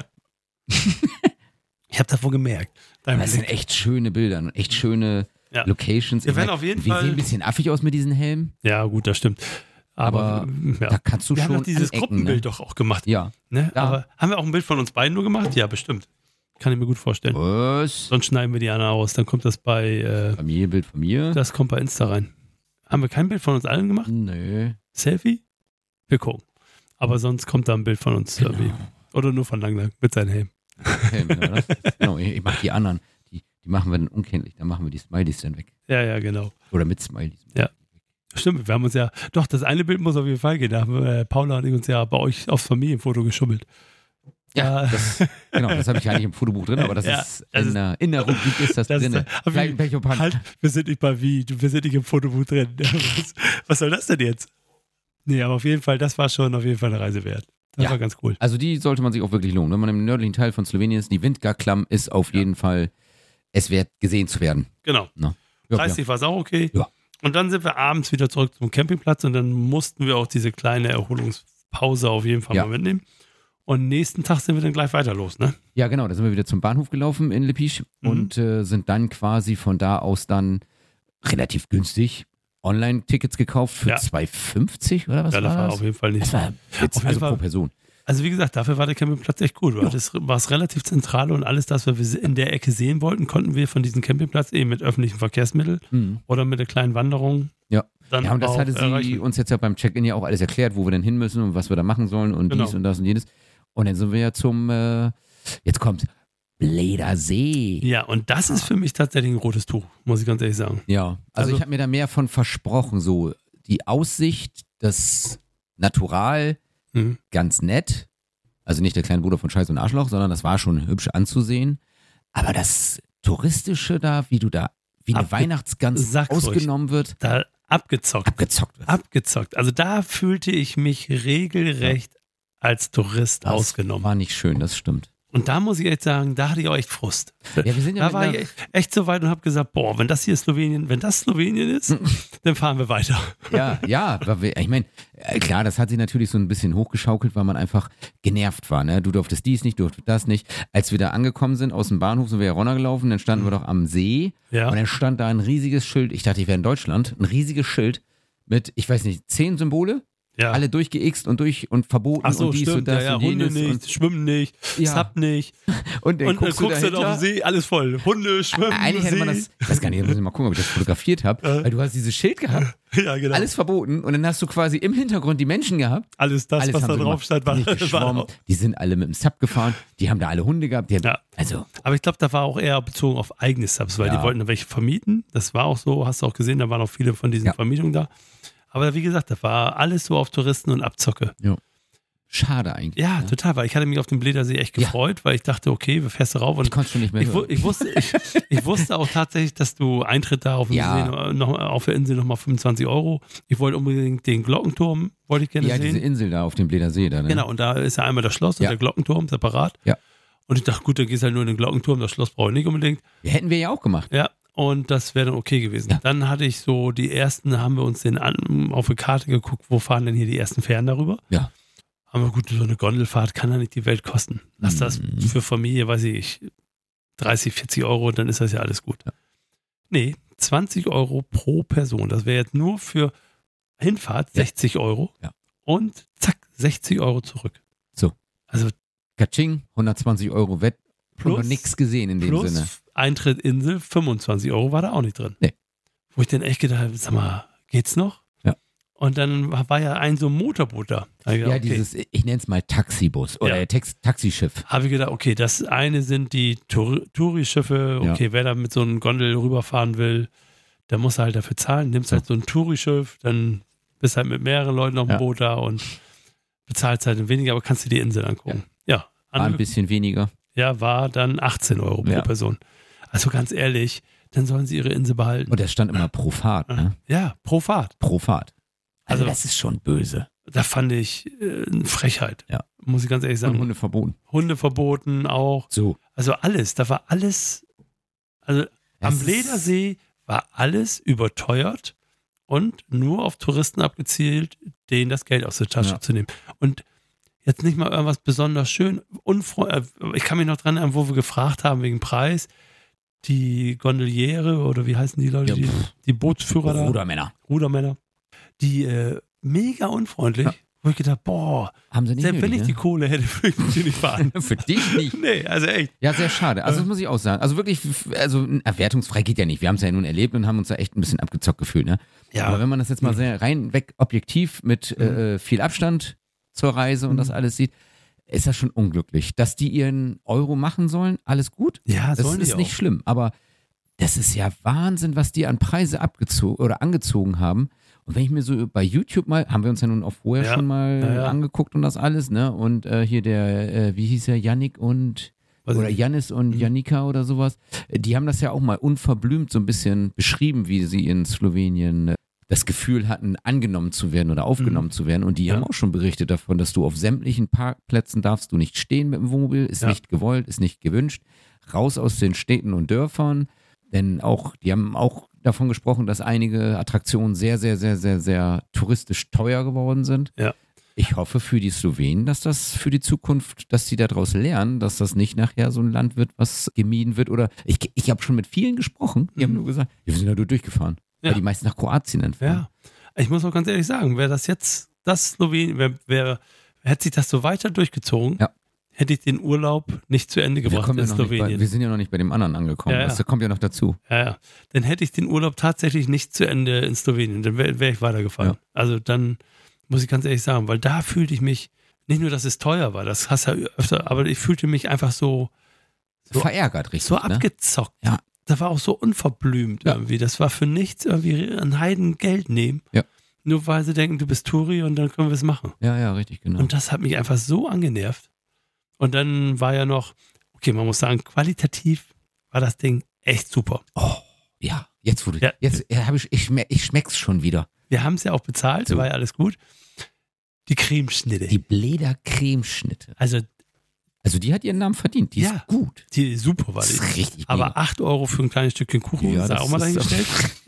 ich habe davon gemerkt. Dein das sind Blick. echt schöne Bilder und echt schöne Ja. Locations. Wir Ich werden meine, auf jeden wir Fall- sehen ein bisschen affig aus mit diesen Helmen, Ja, gut, das stimmt. Aber, aber ja. da kannst du wir haben schon doch dieses anecken, Gruppenbild ne? doch auch gemacht. Ja. Ne? Ja. Aber haben wir auch ein Bild von uns beiden nur gemacht? Ja, bestimmt. Kann ich mir gut vorstellen. Was? Sonst schneiden wir die anderen aus. Dann kommt das bei, äh, Familienbild von mir? das kommt bei Insta rein. Haben wir kein Bild von uns allen gemacht? Nö. Selfie? Wir gucken. Aber sonst kommt da ein Bild von uns irgendwie. Oder nur von Langlang mit seinem Helm. Helm, ja, das ist, genau, ich, ich mach die anderen. Die, die machen wir dann unkenntlich. Dann machen wir die Smileys dann weg. Ja, ja, genau. Oder mit Smileys. Ja. Stimmt, wir haben uns ja, doch, das eine Bild muss auf jeden Fall gehen. Da haben äh, Paula und ich uns ja bei euch aufs Familienfoto geschummelt. Ja, Ja. das, genau, das habe ich ja nicht im Fotobuch drin, aber das Ja, ist, das in, ist- der, in der Rubrik ist das, das ist- drin. aber Vielleicht wie- ein Pech und Pannen. Halt, wir sind nicht bei wie, du- wir sind nicht im Fotobuch drin. Was, was soll das denn jetzt? Nee, aber auf jeden Fall, das war schon auf jeden Fall eine Reise wert. Das Ja. war ganz cool. Also die sollte man sich auch wirklich lohnen. Wenn man im nördlichen Teil von Slowenien ist, die Windgar-Klamm ist auf Ja. jeden Fall es wert, gesehen zu werden. Genau. Ja, ja. preislich war es auch okay. Ja. Und dann sind wir abends wieder zurück zum Campingplatz und dann mussten wir auch diese kleine Erholungspause auf jeden Fall Ja. mal mitnehmen. Und nächsten Tag sind wir dann gleich weiter los, ne? Ja, genau, da sind wir wieder zum Bahnhof gelaufen in Lipisch Mhm. und äh, sind dann quasi von da aus dann relativ günstig Online-Tickets gekauft für Ja. zwei fünfzig oder was Ja, das war war das? auf jeden Fall nicht. Das war jetzt, Auf jeden also Fall- pro Person. Also wie gesagt, dafür war der Campingplatz echt gut. Ja. Das war es relativ zentral und alles das, was wir in der Ecke sehen wollten, konnten wir von diesem Campingplatz eben mit öffentlichen Verkehrsmitteln Mhm. oder mit der kleinen Wanderung Ja. dann Ja, und das auch hatte sie erreichen. uns jetzt ja beim Check-in ja auch alles erklärt, wo wir denn hin müssen und was wir da machen sollen und Genau. dies und das und jenes. Und dann sind wir ja zum, äh, jetzt kommt Bleder See. Ja, und das ist für mich tatsächlich ein rotes Tuch, muss ich ganz ehrlich sagen. Ja, also, Also- ich habe mir da mehr von versprochen, so die Aussicht, das Natural, Mhm. ganz nett. Also nicht der kleine Bruder von Scheiß und Arschloch, sondern das war schon hübsch anzusehen. Aber das Touristische da, wie du da, wie eine Abge- Weihnachtsgans Sag's ruhig. ausgenommen wird, Da abgezockt. abgezockt wird. Abgezockt. Also da fühlte ich mich regelrecht als Tourist Das ausgenommen. war nicht schön, das stimmt. Und da muss ich echt sagen, da hatte ich auch echt Frust. Ja, wir sind ja Da mit war einer- ich echt, echt so weit und habe gesagt, boah, wenn das hier Slowenien, wenn das Slowenien ist, dann fahren wir weiter. Ja, ja, weil wir- ich meine, äh, klar, das hat sich natürlich so ein bisschen hochgeschaukelt, weil man einfach genervt war. Ne? Du durftest dies nicht, durftest das nicht. Als wir da angekommen sind aus dem Bahnhof, sind wir ja runtergelaufen, dann standen wir doch am See Ja. und dann stand da ein riesiges Schild, ich dachte, ich wäre in Deutschland, ein riesiges Schild mit, ich weiß nicht, zehn Symbole, Ja. alle durchgeixt und durch und verboten Ach so, und dies stimmt, und das ja, ja, und Hunde jenes. nicht, und, schwimmen nicht, Ja. Sub nicht. und dann Und dann guckst, guckst du du dann auf dahinter. den See, alles voll. Hunde, schwimmen, Eigentlich hätte man das, See. ich weiß gar nicht, muss ich mal gucken, ob ich das fotografiert habe, Äh. weil du hast dieses Schild gehabt, Ja, genau. Alles, alles verboten und dann hast du quasi im Hintergrund die Menschen gehabt. alles das, Alles was haben da sie drauf gemacht. stand, war, Nicht war geschwommen. auch. Die sind alle mit dem Sub gefahren. Die haben da alle Hunde gehabt. Die haben, Ja. Also, Aber ich glaube, da war auch eher bezogen auf eigene Subs, weil Ja. die wollten da welche vermieten. Das war auch so, hast du auch gesehen, da waren auch viele von diesen Ja. Vermietungen da. Aber wie gesagt, das war alles so auf Touristen und Abzocke. schade eigentlich. Ja, ne? total, weil ich hatte mich auf dem Bledersee echt Ja. gefreut, weil ich dachte, okay, wir fährst du rauf und Ich konnte schon nicht mehr ich, wu- hören. ich, wusste, ich, ich wusste auch tatsächlich, dass du Eintritt da auf, dem Ja. See, noch, auf der Insel nochmal fünfundzwanzig Euro. Ich wollte unbedingt den Glockenturm, wollte ich gerne Ja, sehen. diese Insel da auf dem Bledersee da, ne? Genau, und da ist ja einmal das Schloss und Ja. der Glockenturm separat. Ja. Und ich dachte, gut, dann gehst du halt nur in den Glockenturm, das Schloss brauche ich nicht unbedingt. Ja, hätten wir ja auch gemacht. Ja, und das wäre dann okay gewesen. Ja. Dann hatte ich so die ersten, haben wir uns den an, auf eine Karte geguckt, wo fahren denn hier die ersten Fähren darüber? Ja. Aber gut, so eine Gondelfahrt kann ja nicht die Welt kosten. Lass das Mhm. für Familie, weiß ich, dreißig, vierzig Euro, dann ist das ja alles gut. Ja. Nee, zwanzig Euro pro Person. Das wäre jetzt nur für Hinfahrt Ja. sechzig Euro. Ja. Und zack, sechzig Euro zurück. So. Also Katsching, hundertzwanzig Euro Wett. Plus- Plus nichts gesehen in dem plus Sinne. Eintritt Insel, fünfundzwanzig Euro war da auch nicht drin. Nee. Wo ich dann echt gedacht habe, sag mal, geht's noch? Ja. Und dann war ja ein so ein Motorboot da. Da hab ich Ja, gedacht, okay. dieses, ich nenne es mal Taxibus oder Ja. Tax Taxischiff. Habe ich gedacht, okay, das eine sind die Tour Touri-Schiffe. Okay, wer da mit so einem Gondel rüberfahren will, der muss halt dafür zahlen. Nimmst Ja. halt so ein Touri-Schiff, dann bist halt mit mehreren Leuten auf dem Ja. Boot da und bezahlst halt weniger, aber kannst dir die Insel angucken. Ja, War ein andere, bisschen weniger. ja war dann achtzehn Euro pro Ja. Person. Also ganz ehrlich, dann sollen sie ihre Insel behalten. Und das stand immer pro Fahrt, ne? Ja, pro Fahrt. Pro Fahrt. Also, Also- das ist schon böse. da fand ich äh, eine Frechheit. Ja. Muss ich ganz ehrlich sagen. Und Hunde verboten. Hunde verboten auch. So. Also alles, da war alles, also Das am Ledersee war alles überteuert und nur auf Touristen abgezielt, denen das Geld aus der Tasche Ja. zu nehmen. Und jetzt nicht mal irgendwas besonders schön, unfreundlich. Ich kann mich noch dran erinnern, wo wir gefragt haben wegen Preis, die Gondoliere oder wie heißen die Leute, Ja, die, pff. die Bootsführer da, Rudermänner. Rudermänner, die äh, mega unfreundlich, Ja. wo ich gedacht, boah, Haben sie nicht selbst wenn ich nötig, die ne? Kohle hätte, würde ich die nicht fahren. Für dich nicht. Nee, also echt. Ja, sehr schade. Also das muss ich auch sagen. Also wirklich, also erwertungsfrei geht ja nicht. Wir haben es ja nun erlebt und haben uns da echt ein bisschen abgezockt gefühlt. Ne? Ja. Aber wenn man das jetzt mal Mhm. sehr rein weg objektiv mit Mhm. äh, viel Abstand zur Reise und Mhm. das alles sieht, ist das schon unglücklich. Dass die ihren Euro machen sollen, alles gut. Ja, Das sollen die ist auch. nicht schlimm. Aber das ist ja Wahnsinn, was die an Preise abgezogen oder angezogen haben. Und wenn ich mir so bei YouTube mal, haben wir uns ja nun auch vorher Ja, schon mal ja, ja. angeguckt und das alles, ne? Und äh, hier der, äh, wie hieß er, Yannick und Weiß oder ich nicht. Jannis und Mhm. Janika oder sowas, äh, die haben das ja auch mal unverblümt so ein bisschen beschrieben, wie sie in Slowenien äh, das Gefühl hatten, angenommen zu werden oder aufgenommen zu werden. Und die Ja. haben auch schon berichtet davon, dass du auf sämtlichen Parkplätzen darfst du nicht stehen mit dem Wohnmobil, ist Ja. nicht gewollt, ist nicht gewünscht. Raus aus den Städten und Dörfern. Denn auch, die haben auch davon gesprochen, dass einige Attraktionen sehr, sehr, sehr, sehr, sehr touristisch teuer geworden sind. Ja. Ich hoffe für die Slowenen, dass das für die Zukunft, dass sie daraus lernen, dass das nicht nachher so ein Land wird, was gemieden wird. Oder ich, ich habe schon mit vielen gesprochen, die haben Mhm. nur gesagt, wir sind da nur durchgefahren. Ja. Weil die meisten nach Kroatien entfahren. Ja, ich muss auch ganz ehrlich sagen, wäre das jetzt, das Slowenien, wäre, wär, hätte sich das so weiter durchgezogen, Ja. hätte ich den Urlaub nicht zu Ende Wir, gebracht kommen ja in noch nicht bei, Slowenien. wir sind ja noch nicht bei dem anderen angekommen. Ja, ja. Das kommt ja noch dazu. Ja, ja. Dann hätte ich den Urlaub tatsächlich nicht zu Ende in Slowenien. Dann wäre wär ich weitergefahren. Ja. Also dann muss ich ganz ehrlich sagen, weil da fühlte ich mich, nicht nur, dass es teuer war, das hast du ja öfter, aber ich fühlte mich einfach so, so, Verärgert, richtig. so ne? abgezockt. Ja. Das war auch so unverblümt Ja. irgendwie. Das war für nichts irgendwie ein Heiden Geld nehmen. Ja. Nur weil sie denken, du bist Touri und dann können wir es machen. Ja, ja, richtig, genau. Und das hat mich einfach so angenervt. Und dann war ja noch, okay, man muss sagen, qualitativ war das Ding echt super. oh, ja, jetzt wurde, Ja. jetzt ja, hab ich, ich, schmeck, ich schmeck's schon wieder. Wir haben es ja auch bezahlt, So. war ja alles gut. Die Cremeschnitte. Die Bleder Cremeschnitte. Also Also die hat ihren Namen verdient. Die Ja. ist gut. die super war Das die. ist richtig Aber mega. acht Euro für ein kleines Stückchen Kuchen, Ja, ist ja das auch mal ist- dahingestellt.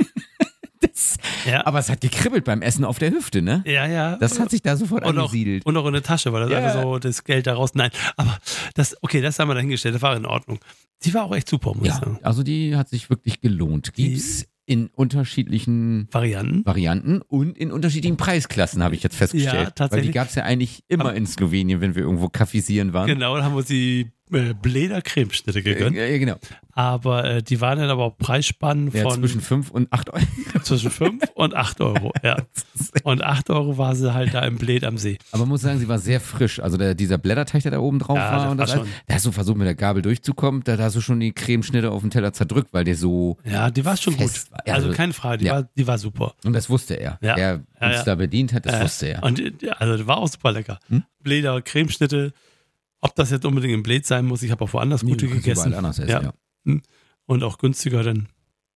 das, Ja, aber es hat gekribbelt beim Essen auf der Hüfte, ne? ja, ja. Das hat sich da sofort und auch, angesiedelt. und auch in der Tasche, weil das Ja. einfach so das Geld da raus. Nein, aber das, okay, das haben wir dahingestellt, das war in Ordnung. Die war auch echt super, muss ich Ja, sagen. also die hat sich wirklich gelohnt. Die- Gibt's in unterschiedlichen Varianten. Varianten und in unterschiedlichen Preisklassen, habe ich jetzt festgestellt. Ja, tatsächlich. Weil die gab es ja eigentlich immer in Slowenien, wenn wir irgendwo kaffisieren waren. Genau, dann haben wir uns die äh, Bleder Cremeschnitte gegönnt. Äh, ja, genau. Aber äh, die waren dann aber auch Preisspannen Ja, von zwischen fünf und acht Euro. zwischen fünf und acht Euro. Ja. Und acht Euro war sie halt da im Bled am See. Aber man muss sagen, sie war sehr frisch. Also der, dieser Blätterteig, der da oben drauf Ja, war, das und war das schon- alles, da hast du versucht, mit der Gabel durchzukommen. Da, da hast du schon die Cremeschnitte auf den Teller zerdrückt, weil der so. Ja, die war schon Fest gut. war. Ja, Also also- keine Frage, die, ja. war, die war super. Und das wusste er. Ja. Der Ja, uns ja. da bedient hat, das Äh, wusste er. Und äh, also die war auch super lecker. Hm? Bleder Cremeschnitte. Ob das jetzt unbedingt im Bled sein muss, ich habe auch woanders Nee, gute du kannst gegessen. überall anders essen, Ja. ja. Und auch günstiger, denn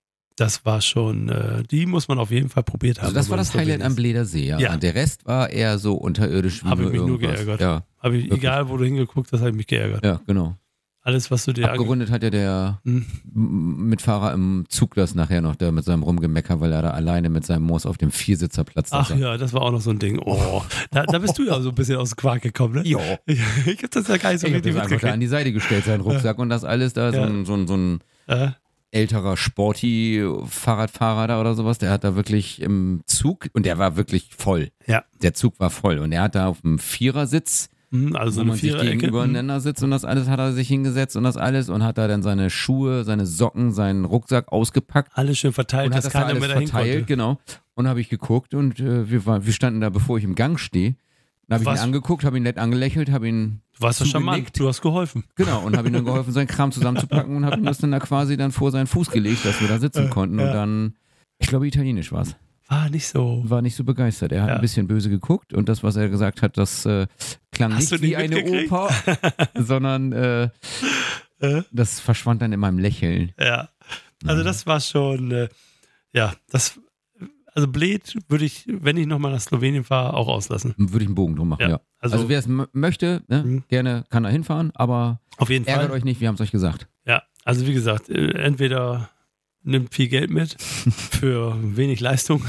das war schon, äh, die muss man auf jeden Fall probiert haben. Also das wenn war man das in Highlight am Slowenien Bleder See, ja. Ja. Und der Rest war eher so unterirdisch wie Hab ich nur mich nur irgendwas. geärgert. Ja, ist. Hab ich, wirklich. egal, wo du hingeguckt hast, habe ich mich geärgert. ja, genau. Alles, was du dir ange- Abgerundet hat ja der Hm. M- Mitfahrer im Zug das nachher noch, der mit seinem Rumgemecker, weil er da alleine mit seinem Moos auf dem Viersitzerplatz Ach saß. ja, das war auch noch so ein Ding. Oh, da, da bist du ja so ein bisschen aus dem Quark gekommen, ne? Jo. Ich hab das ja gar nicht so Ich hab richtig das einfach da an mitgekriegt. die Seite gestellt, seinen Rucksack und das alles da. So Ja. ein, so ein, so ein Äh, älterer Sporty-Fahrradfahrer da oder sowas, der hat da wirklich im Zug, und der war wirklich voll. Ja. Der Zug war voll. Und er hat da auf dem Vierersitz, hm, also so wo eine man sich Viererecke. Hm. gegenübereinander sitzt und das alles hat er sich hingesetzt und das alles und hat da dann seine Schuhe, seine Socken, seinen Rucksack ausgepackt. Alles schön verteilt, Und hat dass das da keiner alles mehr dahin verteilt, konnte. genau. Und habe ich geguckt und äh, wir, war, wir standen da, bevor ich im Gang stehe. Dann habe ich ihn Was? angeguckt, habe ihn nett angelächelt, habe ihn, Du warst ja charmant, zugenickt. du hast geholfen. genau, und habe ihm dann geholfen, seinen Kram zusammenzupacken und habe ihm das dann da quasi dann vor seinen Fuß gelegt, dass wir da sitzen Äh, konnten. ja. Und dann, ich glaube, italienisch war es. War nicht so. War nicht so begeistert. Er hat Ja. ein bisschen böse geguckt und das, was er gesagt hat, das äh, klang Hast nicht du wie nicht eine mitgekriegt? Oper, sondern äh, Äh? das verschwand dann in meinem Lächeln. Ja. Also Mhm. das war schon, äh, ja, das, Also Bled würde ich, wenn ich nochmal nach Slowenien fahre, auch auslassen. Würde ich einen Bogen drum machen, ja. Ja, Also, also- wer es m- möchte, ne, Mhm. gerne kann da hinfahren, aber Auf jeden ärgert Fall. euch nicht, wir haben es euch gesagt. Ja, also wie gesagt, äh, entweder nimmt viel Geld mit für wenig Leistung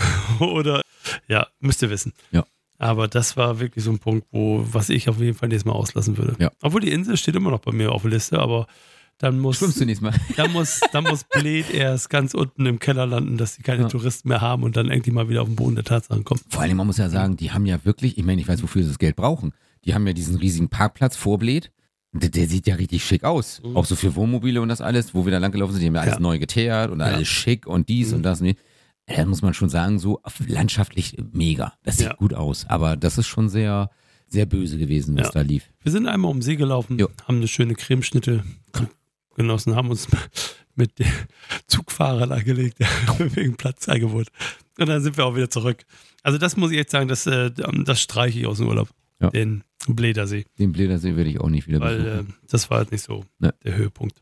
oder ja, müsst ihr wissen. Ja. Aber das war wirklich so ein Punkt, wo, was ich auf jeden Fall nächstes Mal auslassen würde. Ja. Obwohl die Insel steht immer noch bei mir auf der Liste, aber dann muss, Schwimmst du nächstes Mal? dann muss, dann muss Bled erst ganz unten im Keller landen, dass sie keine Ja. Touristen mehr haben und dann endlich mal wieder auf den Boden der Tatsachen kommen. Vor allem, man muss ja sagen, die haben ja wirklich, ich meine, ich weiß, wofür sie das Geld brauchen. Die haben ja diesen riesigen Parkplatz vor Bled. Der, der sieht ja richtig schick aus. Mhm. Auch so für Wohnmobile und das alles, wo wir da langgelaufen sind, die haben ja alles Ja. neu geteert und Ja. alles schick und dies Mhm. und das. Und die. Da muss man schon sagen, so landschaftlich mega. Das sieht Ja. gut aus. Aber das ist schon sehr, sehr böse gewesen, was Ja. da lief. Wir sind einmal um den See gelaufen, Jo. haben eine schöne Cremeschnitte genossen, haben uns mit dem Zugfahrer angelegt, der wegen Platzangebot. Und dann sind wir auch wieder zurück. Also das muss ich echt sagen, das, äh, das streiche ich aus dem Urlaub. Ja. Den Bledersee. Den Bledersee würde ich auch nicht wieder Weil besuchen. äh, das war halt nicht so Ne. der Höhepunkt.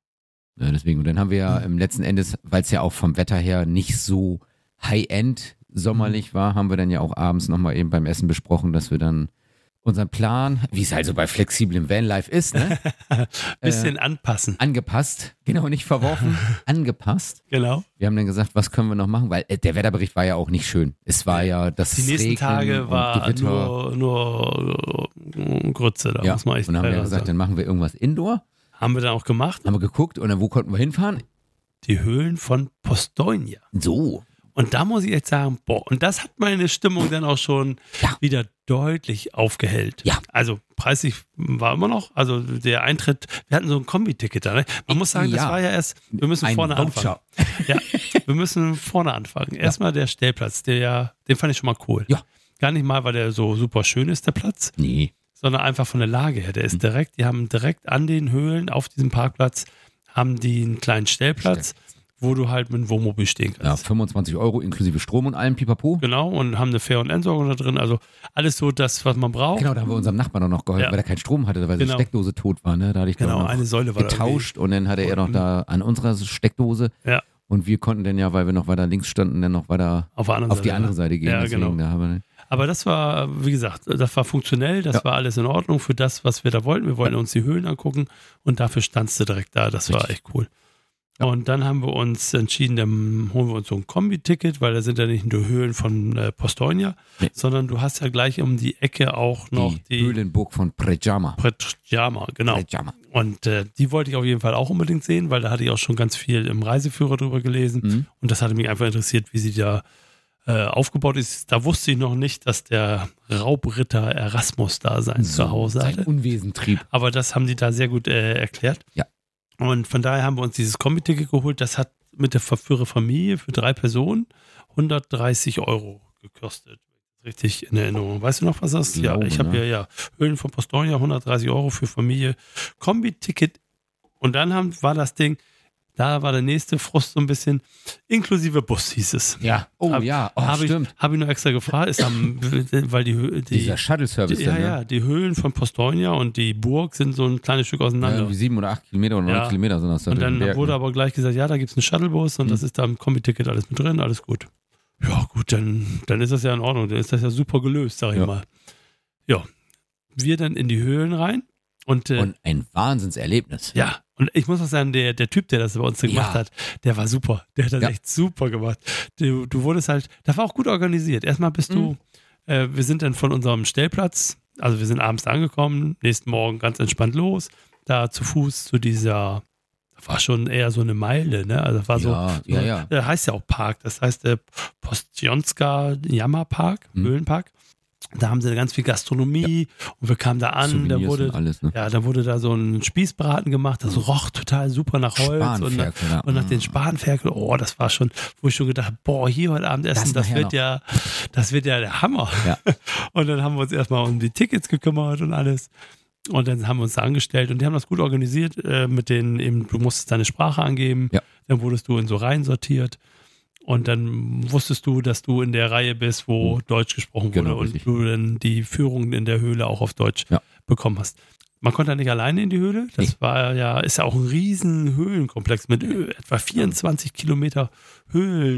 Ja, deswegen. Und dann haben wir ja im letzten Endes, weil es ja auch vom Wetter her nicht so High-End sommerlich war, haben wir dann ja auch abends nochmal eben beim Essen besprochen, dass wir dann unseren Plan, wie es also bei flexiblem Vanlife ist, ne, Bisschen anpassen. angepasst, genau, nicht verworfen, angepasst. Genau. Wir haben dann gesagt, was können wir noch machen, weil äh, der Wetterbericht war ja auch nicht schön. Es war ja das Die nächsten Regnen Tage und war Gewitter. nur, nur äh, Grütze, da Ja, muss man echt und dann haben wir leider gesagt, sagen. dann machen wir irgendwas Indoor. Haben wir dann auch gemacht. Haben wir geguckt und dann, wo konnten wir hinfahren? Die Höhlen von Postojna. So. Und da muss ich jetzt sagen, boah, und das hat meine Stimmung dann auch schon Ja. wieder deutlich aufgehellt. Ja. Also preislich war immer noch, also der Eintritt, wir hatten so ein Kombi-Ticket da. Ne? Man muss sagen, das Ja. war ja erst, wir müssen Ein vorne Voucher. anfangen. Ja, wir müssen vorne anfangen. Erstmal der Stellplatz, der ja, den fand ich schon mal cool. Ja. Gar nicht mal, weil der so super schön ist, der Platz, Nee. sondern einfach von der Lage her. Der ist direkt, die haben direkt an den Höhlen auf diesem Parkplatz, haben die einen kleinen Stellplatz, wo du halt mit dem Wohnmobil stehen Ja, kannst. fünfundzwanzig Euro inklusive Strom und allem Pipapo. Genau, und haben eine Fähr- und Entsorgung da drin. Also alles so das, was man braucht. Genau, da haben wir unserem Nachbarn auch noch geholfen, Ja. weil er keinen Strom hatte, weil Genau. die Steckdose tot war. Ne? Da hatte ich Genau, doch noch eine Säule war da getauscht und dann hatte er noch da an unserer Steckdose Ja. und wir konnten dann ja, weil wir noch weiter links standen, dann noch weiter Auf, der anderen auf Seite, die andere ja. Seite gehen. Ja, Deswegen, genau. da haben wir, Aber das war, wie gesagt, das war funktionell, das Ja. war alles in Ordnung für das, was wir da wollten. Wir wollten uns die Höhlen angucken und dafür standst du direkt da. Das war Richtig. echt cool. Und dann haben wir uns entschieden, dann holen wir uns so ein Kombi-Ticket, weil da sind ja nicht nur Höhlen von äh, Postojna, Nee. sondern du hast ja gleich um die Ecke auch noch die, die, Höhlenburg von Prejama. Predjama, genau. Prejama. Und äh, die wollte ich auf jeden Fall auch unbedingt sehen, weil da hatte ich auch schon ganz viel im Reiseführer drüber gelesen. Mhm. Und das hatte mich einfach interessiert, wie sie da äh, aufgebaut ist. Da wusste ich noch nicht, dass der Raubritter Erasmus da sein Zuhause sein hatte. Unwesentrieb. Aber das haben die da sehr gut äh, erklärt. Ja. Und von daher haben wir uns dieses Kombi-Ticket geholt. Das hat mit der Verführer Familie für drei Personen hundertdreißig Euro gekostet. Richtig in Erinnerung. Weißt du noch, was das ist? Ja, Glaube, ich habe ne? ja, ja, Höhlen von Postojna, hundertdreißig Euro für Familie. Kombi-Ticket. Und dann haben, war das Ding, da war der nächste Frust so ein bisschen, inklusive Bus hieß es. Ja. Oh Hab- ja, oh, habe ich, stimmt. hab ich nur extra gefragt, ist am, weil die, Hö- die, Dieser Shuttle-Service die dann, ja, ne? ja, die Höhlen von Postojna und die Burg sind so ein kleines Stück Ja, auseinander. irgendwie sieben oder acht Kilometer oder neun Ja. Kilometer sind das da Und durch den dann Berg, wurde ne? aber gleich gesagt, ja, da gibt es einen Shuttlebus und Mhm. das ist da im Kombi-Ticket alles mit drin, alles gut. Ja, gut, dann, dann ist das ja in Ordnung, dann ist das ja super gelöst, sag ich Ja. mal. Ja, wir dann in die Höhlen rein und, äh, Und ein Wahnsinnserlebnis. ja, und ich muss auch sagen, der, der Typ, der das bei uns gemacht Ja. hat, der war super. Der hat das Ja. echt super gemacht. Du, du wurdest halt, das war auch gut organisiert. Erstmal bist Mhm. du, äh, wir sind dann von unserem Stellplatz, also wir sind abends angekommen, nächsten Morgen ganz entspannt los, da zu Fuß zu dieser, das war schon eher so eine Meile, ne? Also das war so, Ja, so ja, ja. Der heißt ja auch Park, das heißt der Postjonska Jammer Park, Mhm. Höhlenpark. Da haben sie ganz viel Gastronomie und wir kamen da an, da Souvenirs wurde und alles, ne? ja, da wurde da so ein Spießbraten gemacht, das roch total super nach Holz und, nach- Spanferkel, ja. und nach den Spanferkel. Oh, das war schon, wo ich schon gedacht habe, boah, hier heute Abend essen, das, nachher wird noch. ja, das wird ja der Hammer. Ja. Und dann haben wir uns erstmal um die Tickets gekümmert und alles. Und dann haben wir uns da angestellt und die haben das gut organisiert äh, mit denen eben, du musstest deine Sprache angeben, Ja. dann wurdest du in so Reihen sortiert. Und dann wusstest du, dass du in der Reihe bist, wo Deutsch gesprochen wurde Genau, und richtig. du dann die Führung in der Höhle auch auf Deutsch Ja. bekommen hast. Man konnte ja nicht alleine in die Höhle. Das Nee. war ja, ist ja auch ein riesen Höhlenkomplex mit ö- etwa vierundzwanzig Kilometer Höhlen,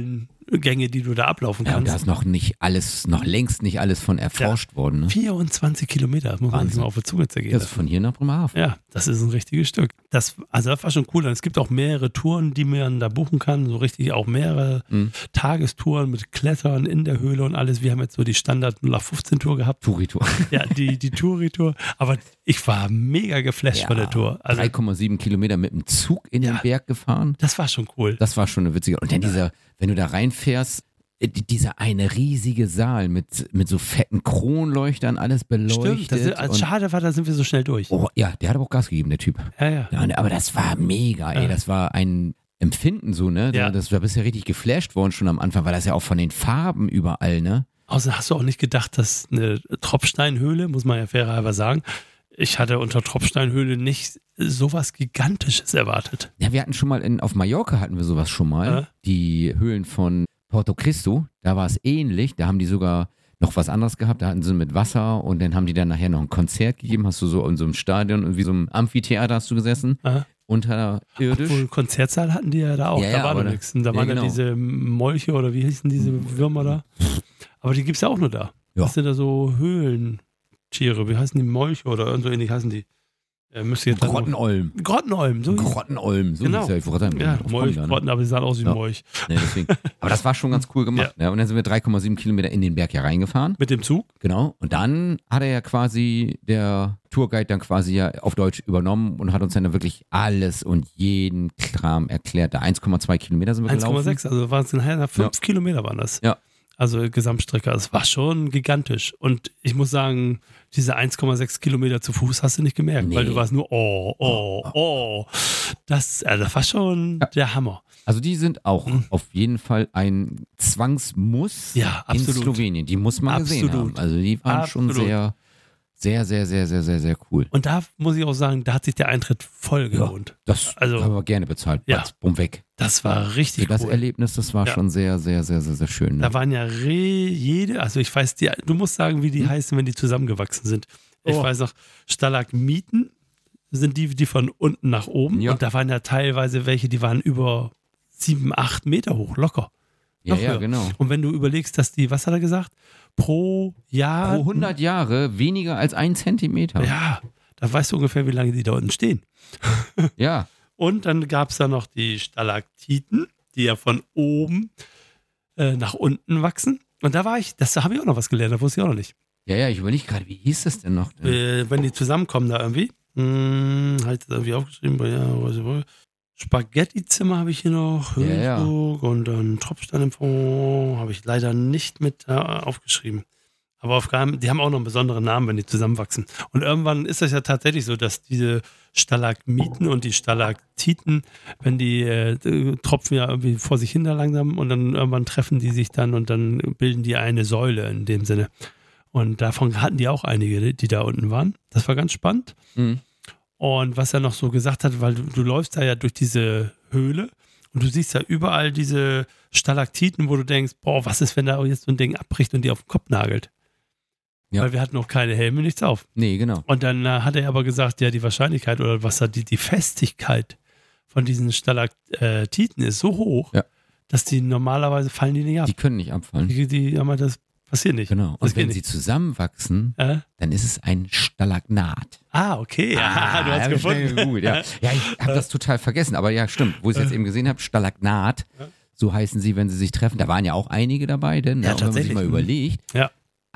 Gänge, die du da ablaufen Ja, und kannst. da ist noch nicht alles, noch längst nicht alles von erforscht worden. Ne? vierundzwanzig Kilometer, das muss man sich Wahnsinn. mal auf der Zunge zergehen Das ist lassen. von hier nach Bremerhaven. Ja, das ist ein richtiges Stück. Das, also das war schon cool. Und es gibt auch mehrere Touren, die man da buchen kann. So richtig auch mehrere Mhm. Tagestouren mit Klettern in der Höhle und alles. Wir haben jetzt so die Standard null acht fünfzehn Tour gehabt. Touritour. Ja, die, die Touri-Tour. Aber ich war mega geflasht von der Tour. Also drei Komma sieben Kilometer mit dem Zug in den Ja. Berg gefahren. das war schon cool. Das war schon eine witzige. Und dann dieser, wenn du da reinfährst, äh, die- dieser eine riesige Saal mit, mit so fetten Kronleuchtern, alles beleuchtet. Stimmt, das ist, als und, schade war, da sind wir so schnell durch. oh, ja, der hat aber auch Gas gegeben, der Typ. Ja, ja. Ja, aber das war mega, ey. Ja. Das war ein Empfinden so, ne? Ja. Das war bisher richtig geflasht worden schon am Anfang, weil das ja auch von den Farben überall, ne? Außerdem hast du auch nicht gedacht, dass eine Tropfsteinhöhle, muss man ja fairerhalber sagen, ich hatte unter Tropfsteinhöhle nicht sowas Gigantisches erwartet. Ja, wir hatten schon mal in, auf Mallorca hatten wir sowas schon mal. Ja. Die Höhlen von Porto Cristo, da war es ähnlich. Da haben die sogar noch was anderes gehabt. Da hatten sie mit Wasser und dann haben die dann nachher noch ein Konzert gegeben. Hast du so in so einem Stadion, wie so einem Amphitheater hast du gesessen, Aha. unterirdisch. Obwohl Konzertsaal hatten die ja da auch, Ja, da ja, war aber noch da- nichts. Und da ja, waren genau. ja diese Molche oder wie hießen diese Würmer da? Aber die gibt es ja auch nur da. Ja. Das sind da so Höhlentiere, wie heißen die Molche oder so ähnlich heißen die? Äh, müsste jetzt Grottenolm. Grottenolm, so hieß- Grottenolm, so Genau. hieß ja, ich wollte sagen, Ja, drauf Molch, kommen wir, ne? Grotten, aber die sahen aus wie Ja. Molch. Nee, deswegen. Aber das war schon ganz cool gemacht. Ne? Und dann sind wir drei Komma sieben Kilometer in den Berg hier reingefahren. Mit dem Zug? Genau. Und dann hat er ja quasi, der Tourguide dann quasi ja auf Deutsch übernommen und hat uns dann wirklich alles und jeden Kram erklärt. Da eins Komma zwei Kilometer sind wir eins Komma gelaufen. sechs, also waren es nachher fünf Kilometer waren das. Ja. Also Gesamtstrecke, das war schon gigantisch. Und ich muss sagen, diese eins Komma sechs Kilometer zu Fuß hast du nicht gemerkt, Nee. weil du warst nur, oh, oh, oh. Das, also das war schon Ja. der Hammer. Also die sind auch auf jeden Fall ein Zwangsmuss Ja, in absolut. Slowenien. Die muss man gesehen Absolut. haben. Also die waren schon Absolut. sehr, sehr, sehr, sehr, sehr, sehr, sehr cool. Und da muss ich auch sagen, da hat sich der Eintritt voll gelohnt. Das Also- haben wir gerne bezahlt. Ja. Batz, bumm, weg. Das war Für richtig das cool. Erlebnis, das war Ja. schon sehr, sehr, sehr, sehr, sehr schön. Ne? Da waren ja re jede, also ich weiß, die, du musst sagen, wie die Hm? heißen, wenn die zusammengewachsen sind. Ich Oh. weiß noch, Stalagmiten sind die, die von unten nach oben. Ja. Und da waren ja teilweise welche, die waren über sieben, acht Meter hoch, locker. ja, noch ja, höher. genau. Und wenn du überlegst, dass die, was hat er gesagt? Pro Jahr. Pro hundert Jahre weniger als ein Zentimeter. Ja, da weißt du ungefähr, wie lange die da unten stehen. Ja. Und dann gab es da noch die Stalaktiten, die ja von oben äh, nach unten wachsen. Und da war ich, das habe ich auch noch was gelernt, das wusste ich auch noch nicht. Ja, ja, ich überlege gerade, wie hieß das denn noch? Äh, wenn die zusammenkommen da irgendwie. Hm, halt das irgendwie aufgeschrieben. Ja, weiß ich wohl. Spaghetti-Zimmer habe ich hier noch. Ja, ja. Höhenflug und dann Tropfstein im Fond. Habe ich leider nicht mit äh, aufgeschrieben. Aber auf, keinem- die haben auch noch einen besonderen Namen, wenn die zusammenwachsen. Und irgendwann ist das ja tatsächlich so, dass diese Stalagmiten und die Stalaktiten, wenn die äh, tropfen ja irgendwie vor sich hin da langsam und dann irgendwann treffen die sich dann und dann bilden die eine Säule in dem Sinne. Und davon hatten die auch einige, die da unten waren. Das war ganz spannend. Mhm. Und was er noch so gesagt hat, weil du, du läufst da ja durch diese Höhle und du siehst ja überall diese Stalaktiten, wo du denkst, boah, was ist, wenn da jetzt so ein Ding abbricht und die auf den Kopf nagelt? Ja. Weil wir hatten noch keine Helme, nichts auf. Nee, genau. Und dann äh, hat er aber gesagt, ja, die Wahrscheinlichkeit oder was hat die, die Festigkeit von diesen Stalaktiten ist so hoch, Ja. dass die normalerweise fallen die nicht ab. Die können nicht abfallen. Die, die, die, das passiert nicht. Genau. Das Und wenn geht sie nicht. zusammenwachsen, Äh? dann ist es ein Stalagnat. Ah, okay. Ja, du hast hab ich gefunden. schnell gegoogelt, ja. ja, ich habe das total vergessen. Aber ja, stimmt. Wo ich es jetzt eben gesehen habe, Stalagnat, so heißen sie, wenn sie sich treffen. Da waren ja auch einige dabei, denn Ja, auch wenn man sich tatsächlich. mal überlegt, Ja.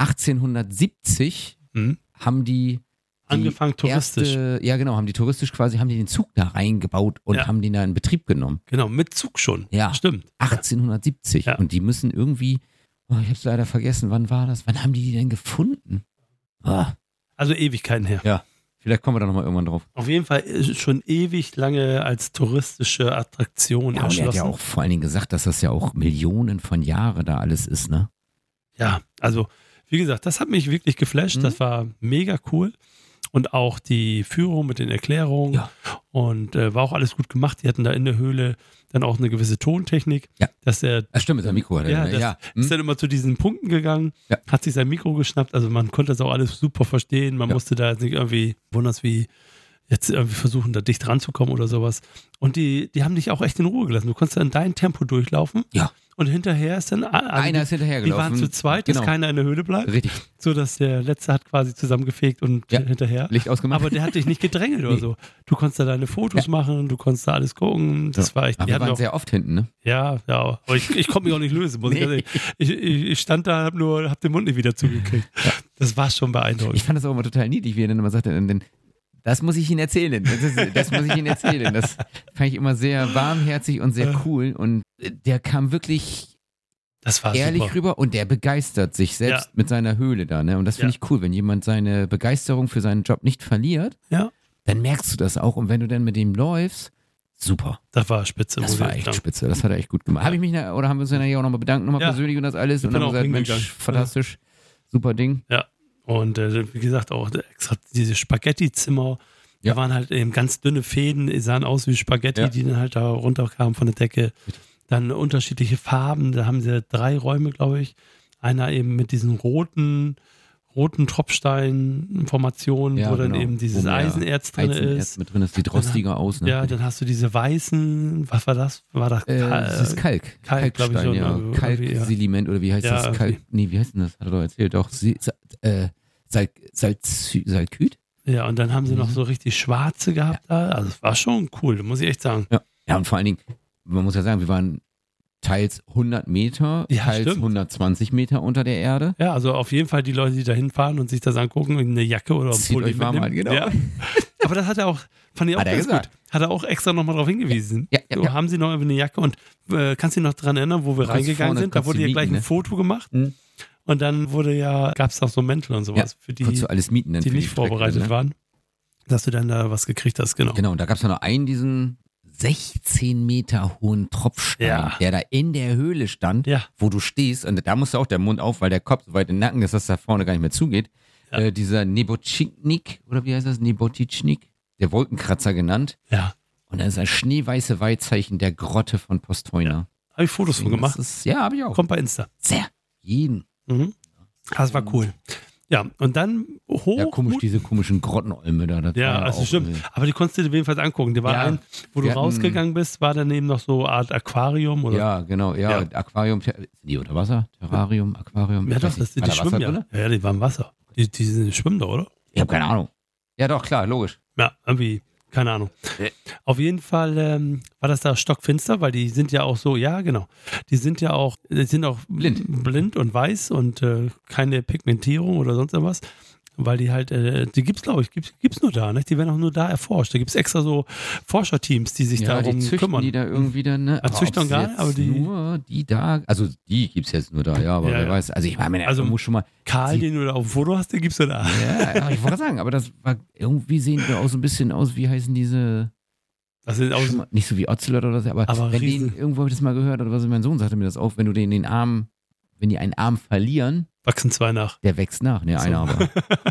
achtzehnhundertsiebzig Mhm. haben die, die Angefangen touristisch. Erste, ja, genau, haben die touristisch quasi, haben die den Zug da reingebaut und Ja. haben den da in Betrieb genommen. Genau, mit Zug schon. Ja. Stimmt. achtzehnhundertsiebzig. Ja. Und die müssen irgendwie, oh, ich habe es leider vergessen, wann war das? Wann haben die die denn gefunden? Ah, Also Ewigkeiten her. ja, vielleicht kommen wir da nochmal irgendwann drauf. Auf jeden Fall ist schon ewig lange als touristische Attraktion Ja, und er hat erschlossen. ja auch vor allen Dingen gesagt, dass das ja auch Millionen von Jahren da alles ist, ne? Ja, also wie gesagt, das hat mich wirklich geflasht. Mhm. Das war mega cool. Und auch die Führung mit den Erklärungen. Ja. Und äh, war auch alles gut gemacht. Die hatten da in der Höhle dann auch eine gewisse Tontechnik. Ja. Dass der Ah, stimmt, mit seinem Mikro hat er. Ja, ne? das ja. ist Hm? dann immer zu diesen Punkten gegangen, Ja. hat sich sein Mikro geschnappt, also man konnte das auch alles super verstehen, man Ja. musste da jetzt nicht irgendwie wundern, wie, jetzt irgendwie versuchen, da dicht ranzukommen oder sowas. Und die, die haben dich auch echt in Ruhe gelassen. Du konntest dann dein Tempo durchlaufen. Ja. Und hinterher ist dann... Also Einer die, ist hinterhergelaufen. Die waren zu zweit, genau. dass keiner in der Höhle bleibt. Richtig. So, dass der Letzte hat quasi zusammengefegt und Ja. hinterher. Licht ausgemacht. Aber der hat dich nicht gedrängelt oder Nee. so. Du konntest da deine Fotos Ja. machen, du konntest da alles gucken. Das Ja. war echt... Aber die wir hatten waren auch, sehr oft hinten, ne? ja, ja. Aber ich, ich konnte mich auch nicht lösen, muss ich Nee. ganz ehrlich. Ich, ich, ich stand da, hab nur, hab den Mund nicht wieder zugekriegt. Das war schon beeindruckend. Ich fand das auch immer total niedlich, wie er dann immer sagte, denn das muss ich Ihnen erzählen. Das, ist, das muss ich Ihnen erzählen. Das fand ich immer sehr warmherzig und sehr cool. Und der kam wirklich Das war ehrlich super. rüber und der begeistert sich selbst Ja. mit seiner Höhle da. Ne? Und das finde Ja. ich cool, wenn jemand seine Begeisterung für seinen Job nicht verliert, Ja, dann merkst du das auch. Und wenn du dann mit ihm läufst, super. das war spitze. Das muss war ich echt sagen. spitze. Das hat er echt gut gemacht. Habe ich mich, na- oder haben wir uns dann ja auch nochmal bedankt, nochmal Ja. persönlich und das alles. Ich Und bin dann auch haben wir gesagt, hingegangen. Mensch, fantastisch, super Ding. Und äh, wie gesagt, auch extra diese Spaghetti-Zimmer, Ja. da waren halt eben ganz dünne Fäden, die sahen aus wie Spaghetti, Ja. die dann halt da runterkamen von der Decke. Dann unterschiedliche Farben, da haben sie drei Räume, glaube ich. Einer eben mit diesen roten, roten Tropfsteinformationen, Ja, wo dann genau. eben dieses Wo mehr Eisenerz drin Eisenerz ist. mit drin ist, sieht rostiger aus. Ne? Ja, dann hast du diese weißen, was war das? War das Äh, Kal- das ist Kalk. Kalk, glaub ich Kalkstein, schon, ja. irgendwie, irgendwie, ja. Kalksediment oder wie heißt Ja, das? Kalk, irgendwie. nee, wie heißt denn das? Hat er doch erzählt. Doch, Sie, äh, Sal, Salz, Salküt? Ja, und dann haben sie noch Mhm. so richtig schwarze gehabt da. Also es war schon cool, muss ich echt sagen. Ja. Ja, und vor allen Dingen, man muss ja sagen, wir waren teils hundert Meter, Ja, teils stimmt. hundertzwanzig Meter unter der Erde. Ja, also auf jeden Fall die Leute, die da hinfahren und sich das angucken, eine Jacke oder ein Zieht Pulli euch warm mitnehmen. an, genau. Ja. Aber das hat er auch, fand ich auch Hat er ganz gesagt. gut. Hat er auch extra nochmal darauf hingewiesen. Ja, ja, so, ja. haben sie noch irgendwie eine Jacke und äh, kannst du dich noch dran erinnern, wo wir Kurz reingegangen vorne sind? Da kurz wurde die ja gleich Mieten, ein ne? Foto gemacht Mhm. und dann wurde ja, gab es auch so Mäntel und sowas für die, Konntest du alles mieten dann die für nicht Strecke, vorbereitet ne? waren, dass du dann da was gekriegt hast, genau. Genau, und da gab es ja noch einen, diesen sechzehn Meter hohen Tropfstein, Ja. der da in der Höhle stand, Ja. wo du stehst. Und da musste auch der Mund auf, weil der Kopf so weit in den Nacken ist, dass das da vorne gar nicht mehr zugeht. Ja. Äh, dieser Nebotschnik, oder wie heißt das? Nebotitschnik, der Wolkenkratzer genannt. Ja, Und dann ist das schneeweiße Weitzeichen der Grotte von Postojna. habe ich Fotos von gemacht. Das ist, ja, habe ich auch. Kommt bei Insta. Sehr. Jeden. Mhm. Das war cool. Ja, und dann hoch. Ja, komisch, diese komischen Grottenolme da. Das war Ja, also auch stimmt. irgendwie- Aber die konntest du dir jedenfalls angucken. Die war Ja, ein, wo du wir hatten- rausgegangen bist, war daneben noch so eine Art Aquarium oder. Ja, genau. Ja, Ja. Aquarium. Sind die unter Wasser? Terrarium, Aquarium? Ja, Ich doch, weiß das, nicht. die War da schwimmen Wasser ja. drin? Ja, die waren im Wasser. Die, die sind, schwimmen da, oder? Ich habe keine Ahnung. Ja, doch, klar, logisch. Ja, irgendwie, keine Ahnung. Ja. Auf jeden Fall ähm, war das da stockfinster, weil die sind ja auch so, ja, genau. Die sind ja auch, die sind auch Blind. blind und weiß und äh, keine Pigmentierung oder sonst irgendwas. Weil die halt, äh, die gibt's, glaube ich, gibt's, gibt's nur da, ne? Die werden auch nur da erforscht. Da gibt's extra so Forscherteams, die sich Ja, darum die züchten kümmern. die da irgendwie dann, ne? Ja, züchten ob's gar, jetzt aber die- nur die da, also die gibt's jetzt nur da, ja, aber Ja, wer ja. weiß. Also ich meine, Also also muss schon mal, Karl, Sie- den du da auf dem Foto hast, den gibt's ja da. ja, ja, ich wollte sagen, aber das war, irgendwie sehen wir auch so ein bisschen aus, wie heißen diese, Das sind auch schon mal- nicht so wie Ocelot oder so, aber, Aber wenn riesen- den, irgendwo habe ich das mal gehört, oder was, mein Sohn sagte mir das auch, wenn du den in den Arm, wenn die einen Arm verlieren, wachsen zwei nach. der wächst nach, ne, So. einer aber.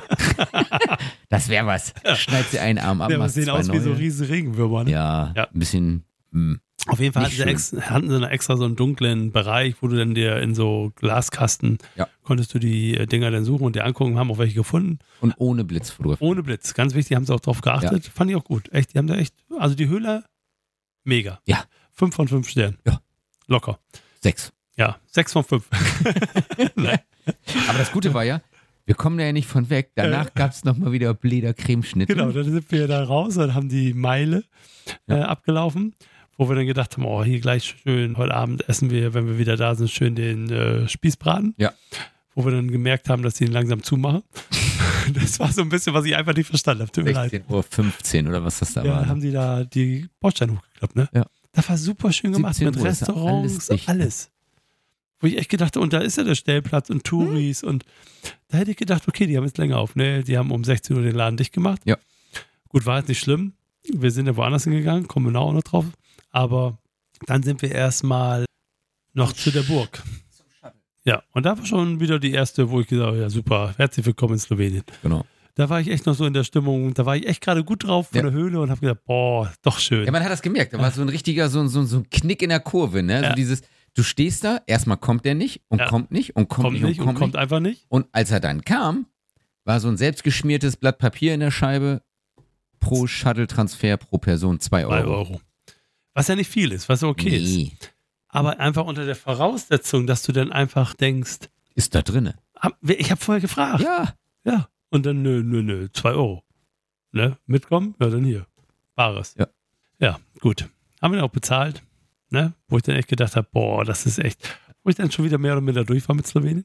Das wäre was. Schneid sie einen Arm ab, Ja, aber machst sehen zwei aus wie so neue. riesen Regenwürmer. Ne? Ja, Ja. ein bisschen, hm. Auf jeden Fall hatten Nicht sie, ex, hatten sie noch extra so einen dunklen Bereich, wo du dann dir in so Glaskasten Ja. konntest du die äh, Dinger dann suchen und dir angucken, haben auch welche gefunden. Und ohne Blitzfotografie. Ohne Blitz. Ganz wichtig, haben sie auch drauf geachtet. Fand ich auch gut. Echt, die haben da echt, also die Höhle, mega. Ja. Fünf von fünf Sternen. Ja. Locker. Sechs. Ja, sechs von fünf. Nein. Aber das Gute war ja, wir kommen da ja nicht von weg. Danach gab es nochmal wieder Bleder-Cremeschnitte. Genau, dann sind wir da raus und haben die Meile äh, abgelaufen, wo wir dann gedacht haben, oh, hier gleich schön, heute Abend essen wir, wenn wir wieder da sind, schön den äh, Spießbraten. Ja. Wo wir dann gemerkt haben, dass die ihn langsam zumachen. Das war so ein bisschen, was ich einfach nicht verstanden habe. Tut mir leid. sechzehn Uhr fünfzehn oder was das da Ja, war. haben die da die Bordsteine hochgeklappt, ne? Ja. Das war super schön gemacht siebzehn mit Uhr ist ja Restaurants, alles alles, dicht. Wo ich echt gedacht habe, und da ist ja der Stellplatz und Touris und da hätte ich gedacht, okay, die haben jetzt länger auf, ne? Die haben um sechzehn Uhr den Laden dicht gemacht. Ja. Gut, war jetzt nicht schlimm. Wir sind ja woanders hingegangen, kommen wir auch noch drauf. Aber dann sind wir erstmal noch zu der Burg. Ja, und da war schon wieder die erste, wo ich gesagt habe, ja super, herzlich willkommen in Slowenien. Genau. Da war ich echt noch so in der Stimmung, da war ich echt gerade gut drauf von Ja. der Höhle und habe gedacht, boah, doch schön. Ja, man hat das gemerkt. Da war so ein richtiger, so, ein- so, ein- so ein Knick in der Kurve. Ne? Ja. So dieses, du stehst da, erstmal kommt der nicht und Ja. kommt nicht und kommt, kommt nicht nicht und und kommt kommt nicht. einfach nicht. Und als er dann kam, war so ein selbstgeschmiertes Blatt Papier in der Scheibe. pro Shuttle-Transfer pro Person zwei Euro. zwei Euro. Was ja nicht viel ist, was okay Nee. ist. Aber einfach unter der Voraussetzung, dass du dann einfach denkst, Ist da drinne. hab- ich habe vorher gefragt. Ja. Ja. Und dann, nö, nö, nö, zwei Euro. Ne? Mitkommen? Ja, dann hier. Bares. Ja. Ja, gut. Haben wir dann auch bezahlt, ne? Wo ich dann echt gedacht habe, boah, das ist echt, wo ich dann schon wieder mehr oder minder durch war mit Slowenien.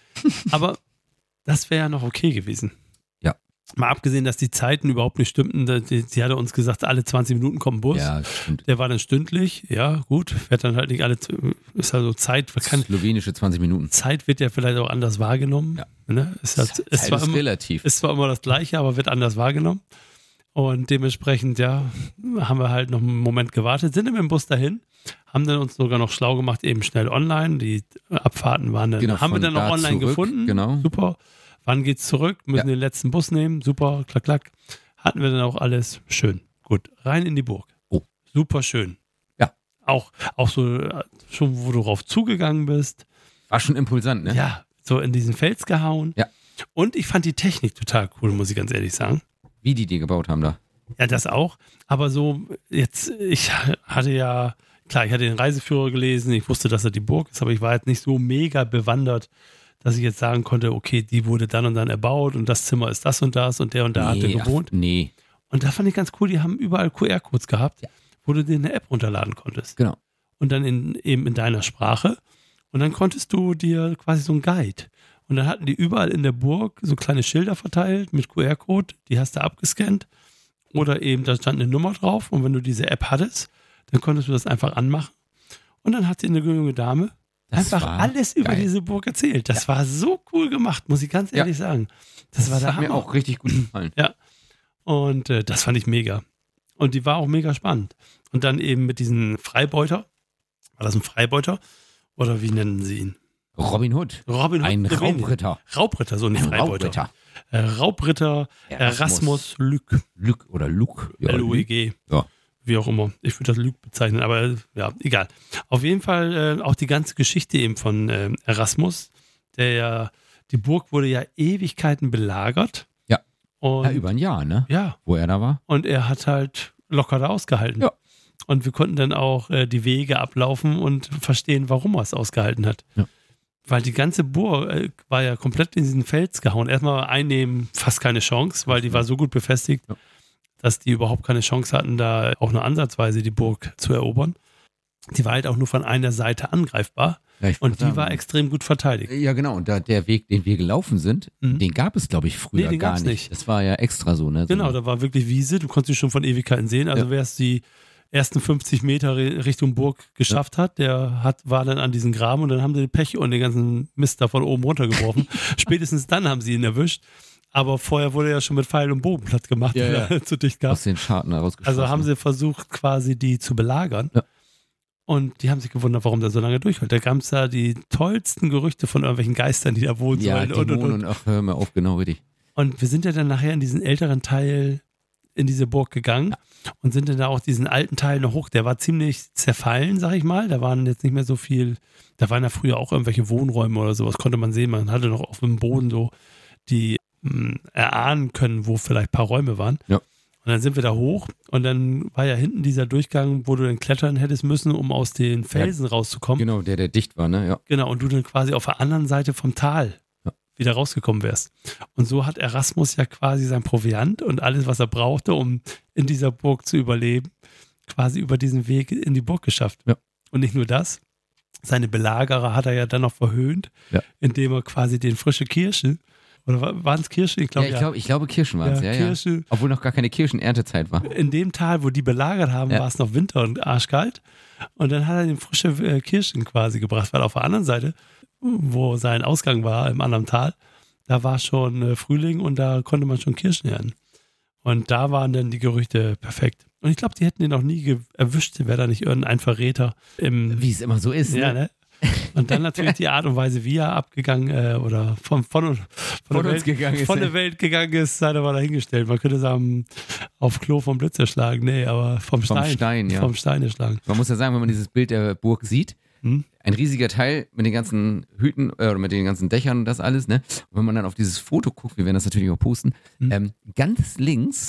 Aber das wäre ja noch okay gewesen. Ja. Mal abgesehen, dass die Zeiten überhaupt nicht stimmten. da- die- Sie hatte uns gesagt, alle zwanzig Minuten kommt ein Bus. Ja, stimmt. Der war dann stündlich. Ja, gut. Fährt dann halt nicht alle, ist also Zeit, kann, Slowenische zwanzig Minuten. Zeit wird ja vielleicht auch anders wahrgenommen. Ja. Ne? Ist, halt, ist, Zeit zwar ist immer, relativ. ist zwar immer das Gleiche, aber wird anders wahrgenommen. Und dementsprechend, ja, haben wir halt noch einen Moment gewartet, sind dann mit dem Bus dahin, haben dann uns sogar noch schlau gemacht, eben schnell online. Die Abfahrten waren dann, Genau, haben wir von dann noch da online zurück, gefunden. genau. Super. Wann geht's zurück? Müssen Ja. den letzten Bus nehmen. Super, klack, klack. Hatten wir dann auch alles schön. Gut, rein in die Burg. Oh. Super schön. Ja. Auch, auch so, äh, schon wo du drauf zugegangen bist. War schon impulsant, ne? Ja, so in diesen Fels gehauen. Ja. Und ich fand die Technik total cool, muss ich ganz ehrlich sagen. Wie die die gebaut haben da. Ja, das auch. Aber so, jetzt, ich hatte ja, klar, ich hatte den Reiseführer gelesen, ich wusste, dass er die Burg ist, aber ich war jetzt nicht so mega bewandert, dass ich jetzt sagen konnte, okay, die wurde dann und dann erbaut und das Zimmer ist das und das und der und der hatte Nee, gewohnt. Ach, nee, Und da fand ich ganz cool, die haben überall Q R-Codes gehabt, wo du dir eine App runterladen konntest. genau. Und dann in, eben in deiner Sprache. Und dann konntest du dir quasi so einen Guide. Und dann hatten die überall in der Burg so kleine Schilder verteilt mit Q R-Code, die hast du abgescannt. Oder eben, da stand eine Nummer drauf. Und wenn du diese App hattest, dann konntest du das einfach anmachen. Und dann hat dir eine junge Dame Das einfach war alles über geil. diese Burg erzählt. Das war so cool gemacht, muss ich ganz Ja. ehrlich sagen. Das, war der hat Hammer. mir auch richtig gut gefallen. Ja. Und äh, das fand ich mega. Und die war auch mega spannend. Und dann eben mit diesen Freibeuter. War das ein Freibeuter? Oder wie nennen sie ihn? Robin Hood. Robin Hood. Ein Slowenien. Raubritter. Raubritter, so nicht Ein Freibeuter. Raubritter. Äh, Raubritter Erasmus Lück. Luke oder Luke. Ja, L U E G. Ja. Wie auch immer. Ich würde das Lüg bezeichnen, aber äh, ja, egal. Auf jeden Fall äh, auch die ganze Geschichte eben von äh, Erasmus. Der ja, die Burg wurde ja Ewigkeiten belagert. Ja. Und, Ja, über ein Jahr, ne? ja. Wo er da war. Und er hat halt locker da ausgehalten. Ja. Und wir konnten dann auch äh, die Wege ablaufen und verstehen, warum er es ausgehalten hat. Ja. Weil die ganze Burg äh, war ja komplett in diesen Fels gehauen. Erstmal einnehmen, fast keine Chance, weil die war so gut befestigt, Ja. dass die überhaupt keine Chance hatten, da auch nur ansatzweise die Burg zu erobern. Die war halt auch nur von einer Seite angreifbar Ja, ich und wollte die sagen, war extrem gut verteidigt. Ja, genau. Und da, der Weg, den wir gelaufen sind, Mhm. den gab es, glaube ich, früher Nee, den gar gab's nicht. nicht. Das war ja extra so, ne? So Genau, da war wirklich Wiese, du konntest sie schon von Ewigkeiten sehen. Also Ja. wer es die ersten fünfzig Meter Re- Richtung Burg geschafft hat, der hat, war dann an diesen Graben und dann haben sie den Pech und den ganzen Mist da von oben runtergeworfen. Spätestens dann haben sie ihn erwischt. Aber vorher wurde ja schon mit Pfeil und Bogen platt gemacht, Ja, weil ja. er zu dicht gab. aus den Scharten herausgeschossen. Also haben sie versucht, quasi die zu belagern. Ja. Und die haben sich gewundert, warum der so lange durchhält. Da gab es da die tollsten Gerüchte von irgendwelchen Geistern, die da wohnen ja, sollen. Und, und, Dämonen und. und ach, hör mal auf, genau richtig. und wir sind ja dann nachher in diesen älteren Teil in diese Burg gegangen und sind dann da auch diesen alten Teil noch hoch. Der war ziemlich zerfallen, sag ich mal. Da waren jetzt nicht mehr so viel, da waren ja früher auch irgendwelche Wohnräume oder sowas, konnte man sehen. Man hatte noch auf dem Boden so die mh, erahnen können, wo vielleicht ein paar Räume waren. Ja. Und dann sind wir da hoch und dann war ja hinten dieser Durchgang, wo du dann klettern hättest müssen, um aus den Felsen rauszukommen. Genau, der, der dicht war, ne? Ja. Genau, und du dann quasi auf der anderen Seite vom Tal Ja. wieder rausgekommen wärst. Und so hat Erasmus ja quasi sein Proviant und alles, was er brauchte, um in dieser Burg zu überleben, quasi über diesen Weg in die Burg geschafft. Ja. Und nicht nur das, seine Belagerer hat er ja dann noch verhöhnt, Ja. indem er quasi den frische Kirschen, oder waren es Kirschen? Ich Ja, glaube, ich, ja. glaub, ich glaube, Kirschen waren es, ja, ja. Kirsche. Obwohl noch gar keine Kirschenerntezeit war. In dem Tal, wo die belagert haben, Ja. war es noch Winter und arschkalt. Und dann hat er den frische äh, Kirschen quasi gebracht, weil auf der anderen Seite, wo sein Ausgang war, im anderen Tal, da war schon äh, Frühling und da konnte man schon Kirschen ernten. Und da waren dann die Gerüchte perfekt. Und ich glaube, die hätten ihn auch nie ge- erwischt, wäre da nicht irgendein Verräter im. Wie es immer so ist, Ja, ne? ne? Und dann natürlich die Art und Weise, wie er abgegangen äh, oder von, von, von, Von der uns Welt, gegangen ist, von ja. der Welt gegangen ist, sei da mal dahingestellt. Man könnte sagen, auf Klo vom Blitz erschlagen. Nee, aber vom Vom Stein. Stein, ja. Vom Stein erschlagen. Man muss ja sagen, wenn man dieses Bild der Burg sieht, Hm? ein riesiger Teil mit den ganzen Hüten äh, oder mit den ganzen Dächern und das alles, ne? Und wenn man dann auf dieses Foto guckt, wir werden das natürlich auch posten, Mhm. ähm, ganz links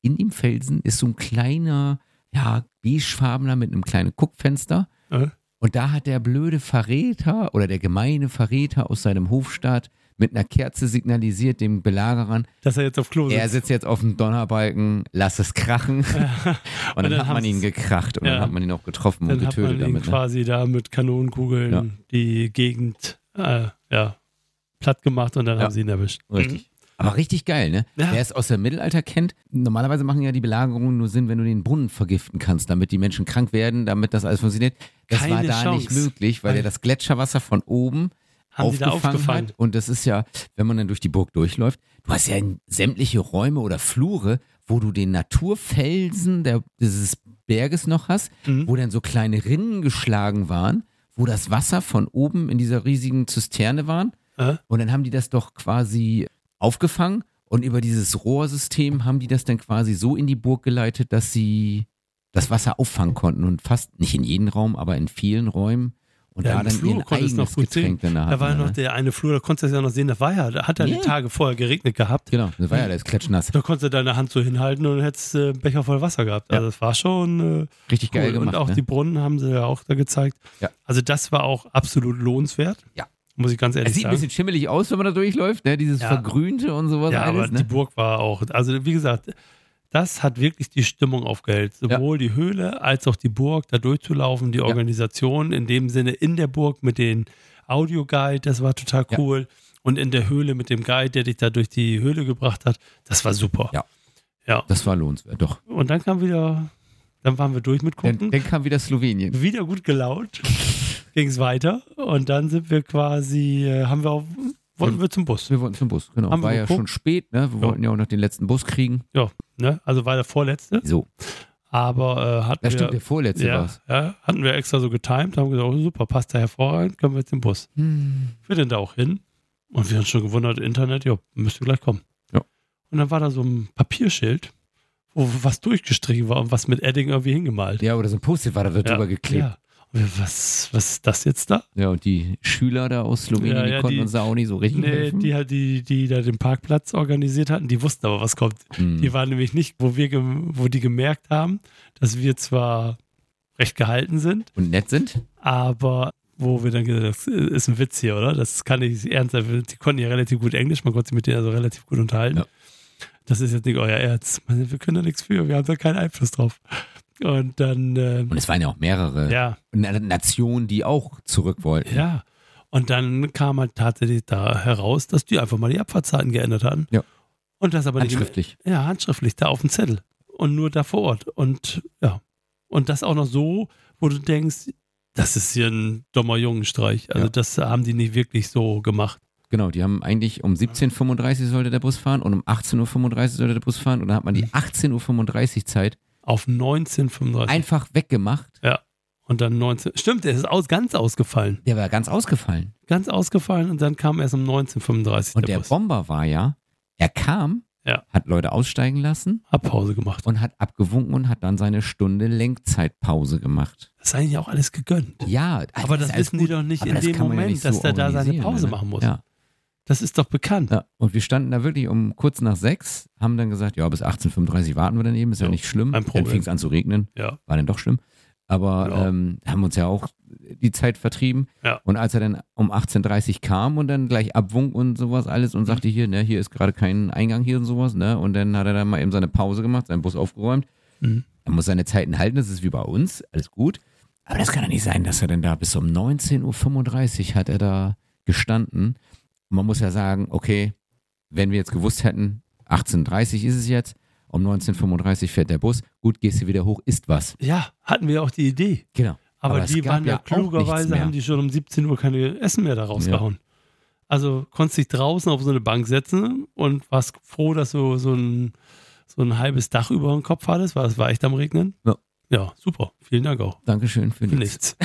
in dem Felsen ist so ein kleiner, ja, beigefarbener mit einem kleinen Guckfenster. Äh? Und da hat der blöde Verräter oder der gemeine Verräter aus seinem Hofstaat mit einer Kerze signalisiert dem Belagerern, dass er jetzt auf Klo sitzt. Er sitzt jetzt auf dem Donnerbalken, lass es krachen. Ja. Und, und dann, dann hat man ihn gekracht und ja. dann hat man ihn auch getroffen dann und getötet hat man ihn damit. Ne? quasi da mit Kanonenkugeln ja. die Gegend äh, ja, platt gemacht und dann ja. haben sie ihn erwischt. Richtig. Mhm. Aber richtig geil, ne? Ja. Wer es aus dem Mittelalter kennt, normalerweise machen ja die Belagerungen nur Sinn, wenn du den Brunnen vergiften kannst, damit die Menschen krank werden, damit das alles funktioniert. Das Keine war da Chance. nicht möglich, weil er das Gletscherwasser von oben haben aufgefangen, da aufgefangen hat. Und das ist ja, wenn man dann durch die Burg durchläuft, du hast ja sämtliche Räume oder Flure, wo du den Naturfelsen der, dieses Berges noch hast, mhm. wo dann so kleine Rinnen geschlagen waren, wo das Wasser von oben in dieser riesigen Zisterne waren. Äh? Und dann haben die das doch quasi aufgefangen und über dieses Rohrsystem haben die das dann quasi so in die Burg geleitet, dass sie das Wasser auffangen konnten und fast, nicht in jedem Raum, aber in vielen Räumen. Und ja, da dann Flur ihren eigenes noch gut Getränk sehen. danach. Da war ja noch der eine Flur, da konntest du das ja noch sehen, da war ja, da hat ja yeah. die Tage vorher geregnet gehabt. Genau, das war ja, der ist klatschnass. Da konntest du deine Hand so hinhalten und hättest äh, einen Becher voll Wasser gehabt. Also ja. das war schon äh, richtig cool. geil gemacht. Und auch ne? die Brunnen haben sie ja auch da gezeigt. Ja. Also das war auch absolut lohnenswert. Ja. Muss ich ganz ehrlich sagen. Es sieht sagen. ein bisschen schimmelig aus, wenn man da durchläuft, ne? Dieses ja. Vergrünte und sowas ja, alles. aber ne? die Burg war auch, also wie gesagt, das hat wirklich die Stimmung aufgehellt. Sowohl ja. die Höhle als auch die Burg, da durchzulaufen, die Organisation ja. in dem Sinne in der Burg mit den Audioguide, das war total cool. Ja. Und in der Höhle mit dem Guide, der dich da durch die Höhle gebracht hat, das war super. Ja, ja. das war lohnenswert, doch. Und dann kam wieder, dann waren wir durch mit Gucken. Dann, dann kam wieder Slowenien. Wieder gut gelaunt, ging es weiter. Und dann sind wir quasi, äh, haben wir auch, wollten wir zum Bus. Wir wollten zum Bus, genau. Haben war wir ja geguckt. schon spät, ne? Wir ja. wollten ja auch noch den letzten Bus kriegen. Ja, ne? Also war der vorletzte. So. Aber äh, hatten das wir. stimmt, der vorletzte ja, war's. Ja, hatten wir extra so getimed, haben gesagt, oh, super, passt da hervorragend, können wir jetzt den Bus. Hm. Wir denn da auch hin. Und wir haben schon gewundert, Internet, ja, müsst ihr gleich kommen. Ja. Und dann war da so ein Papierschild, wo was durchgestrichen war und was mit Edding irgendwie hingemalt. Ja, oder so ein Post-it war da drüber ja, geklebt. Ja. Was, was ist das jetzt da? Ja, und die Schüler da aus Slowenien, ja, ja, die konnten die, uns da auch nicht so richtig nee, helfen. Die, halt, die, die da den Parkplatz organisiert hatten, die wussten aber, was kommt. Mhm. Die waren nämlich nicht, wo wir, wo die gemerkt haben, dass wir zwar recht gehalten sind. Und nett sind. Aber wo wir dann gesagt haben, das ist ein Witz hier, oder? Das kann nicht ernst sein. Die konnten ja relativ gut Englisch, man konnte sich mit denen also relativ gut unterhalten. Ja. Das ist jetzt nicht euer Ernst. Wir können da nichts für, wir haben da keinen Einfluss drauf. Und dann. Ähm, und es waren ja auch mehrere ja. Nationen, die auch zurück wollten. Ja. Und dann kam halt tatsächlich da heraus, dass die einfach mal die Abfahrtszeiten geändert hatten. Ja. Und das aber handschriftlich. Nicht, ja, handschriftlich, da auf dem Zettel. Und nur da vor Ort. Und ja. Und das auch noch so, wo du denkst, das ist hier ein dummer Jungenstreich. Also ja. das haben die nicht wirklich so gemacht. Genau, die haben eigentlich um siebzehn Uhr fünfunddreißig sollte der Bus fahren und um achtzehn Uhr fünfunddreißig sollte der Bus fahren und dann hat man die achtzehn Uhr fünfunddreißig Zeit auf neunzehn Uhr fünfunddreißig einfach weggemacht. Ja. Und dann neunzehn. Stimmt, der ist aus, ganz ausgefallen. Der war ganz ausgefallen. Ganz ausgefallen und dann kam erst um neunzehn Uhr fünfunddreißig und der der Bus. Bomber war ja, er kam, ja. hat Leute aussteigen lassen. Hat Pause gemacht. Und hat abgewunken und hat dann seine Stunde Lenkzeitpause gemacht. Das ist eigentlich auch alles gegönnt. Ja. Aber das, das wissen die doch nicht in dem Moment, ja nicht so dass der da seine Pause ne? machen muss. Ja. Das ist doch bekannt. Ja, und wir standen da wirklich um kurz nach sechs, haben dann gesagt, ja, bis achtzehn Uhr fünfunddreißig warten wir dann eben, ist ja, ja nicht schlimm. Dann fing es an zu regnen, ja. war dann doch schlimm. Aber ja. ähm, haben uns ja auch die Zeit vertrieben. Ja. Und als er dann um achtzehn Uhr dreißig kam und dann gleich abwunk und sowas alles und sagte hier, ne, hier ist gerade kein Eingang hier und sowas, ne, und dann hat er dann mal eben seine Pause gemacht, seinen Bus aufgeräumt. Mhm. Er muss seine Zeiten halten, das ist wie bei uns, alles gut. Aber das kann ja nicht sein, dass er dann da bis um neunzehn Uhr fünfunddreißig hat er da gestanden. Man muss ja sagen, okay, wenn wir jetzt gewusst hätten, achtzehn Uhr dreißig ist es jetzt, um neunzehn Uhr fünfunddreißig fährt der Bus, gut, gehst du wieder hoch, isst was. Ja, hatten wir auch die Idee. Genau. Aber, Aber die waren ja klugerweise, haben die schon um siebzehn Uhr keine Essen mehr da rausgehauen. Ja. Also konntest dich draußen auf so eine Bank setzen und warst froh, dass du so ein, so ein halbes Dach über dem Kopf hattest, weil es war echt am Regnen. Ja. Ja, super. Vielen Dank auch. Dankeschön für, für nichts.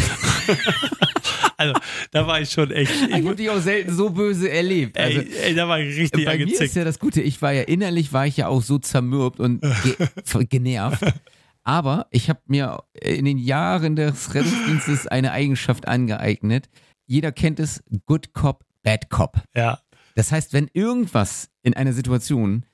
Also, da war ich schon echt. Ich, ich habe dich auch selten so böse erlebt. Also, ey, ey, da war ich richtig bei angezickt. Mir ist ja das Gute, ich war ja innerlich, war ich ja auch so zermürbt und ge genervt. Aber ich habe mir in den Jahren des Rettungsdienstes eine Eigenschaft angeeignet. Jeder kennt es, Good Cop, Bad Cop. Ja. Das heißt, wenn irgendwas in einer Situation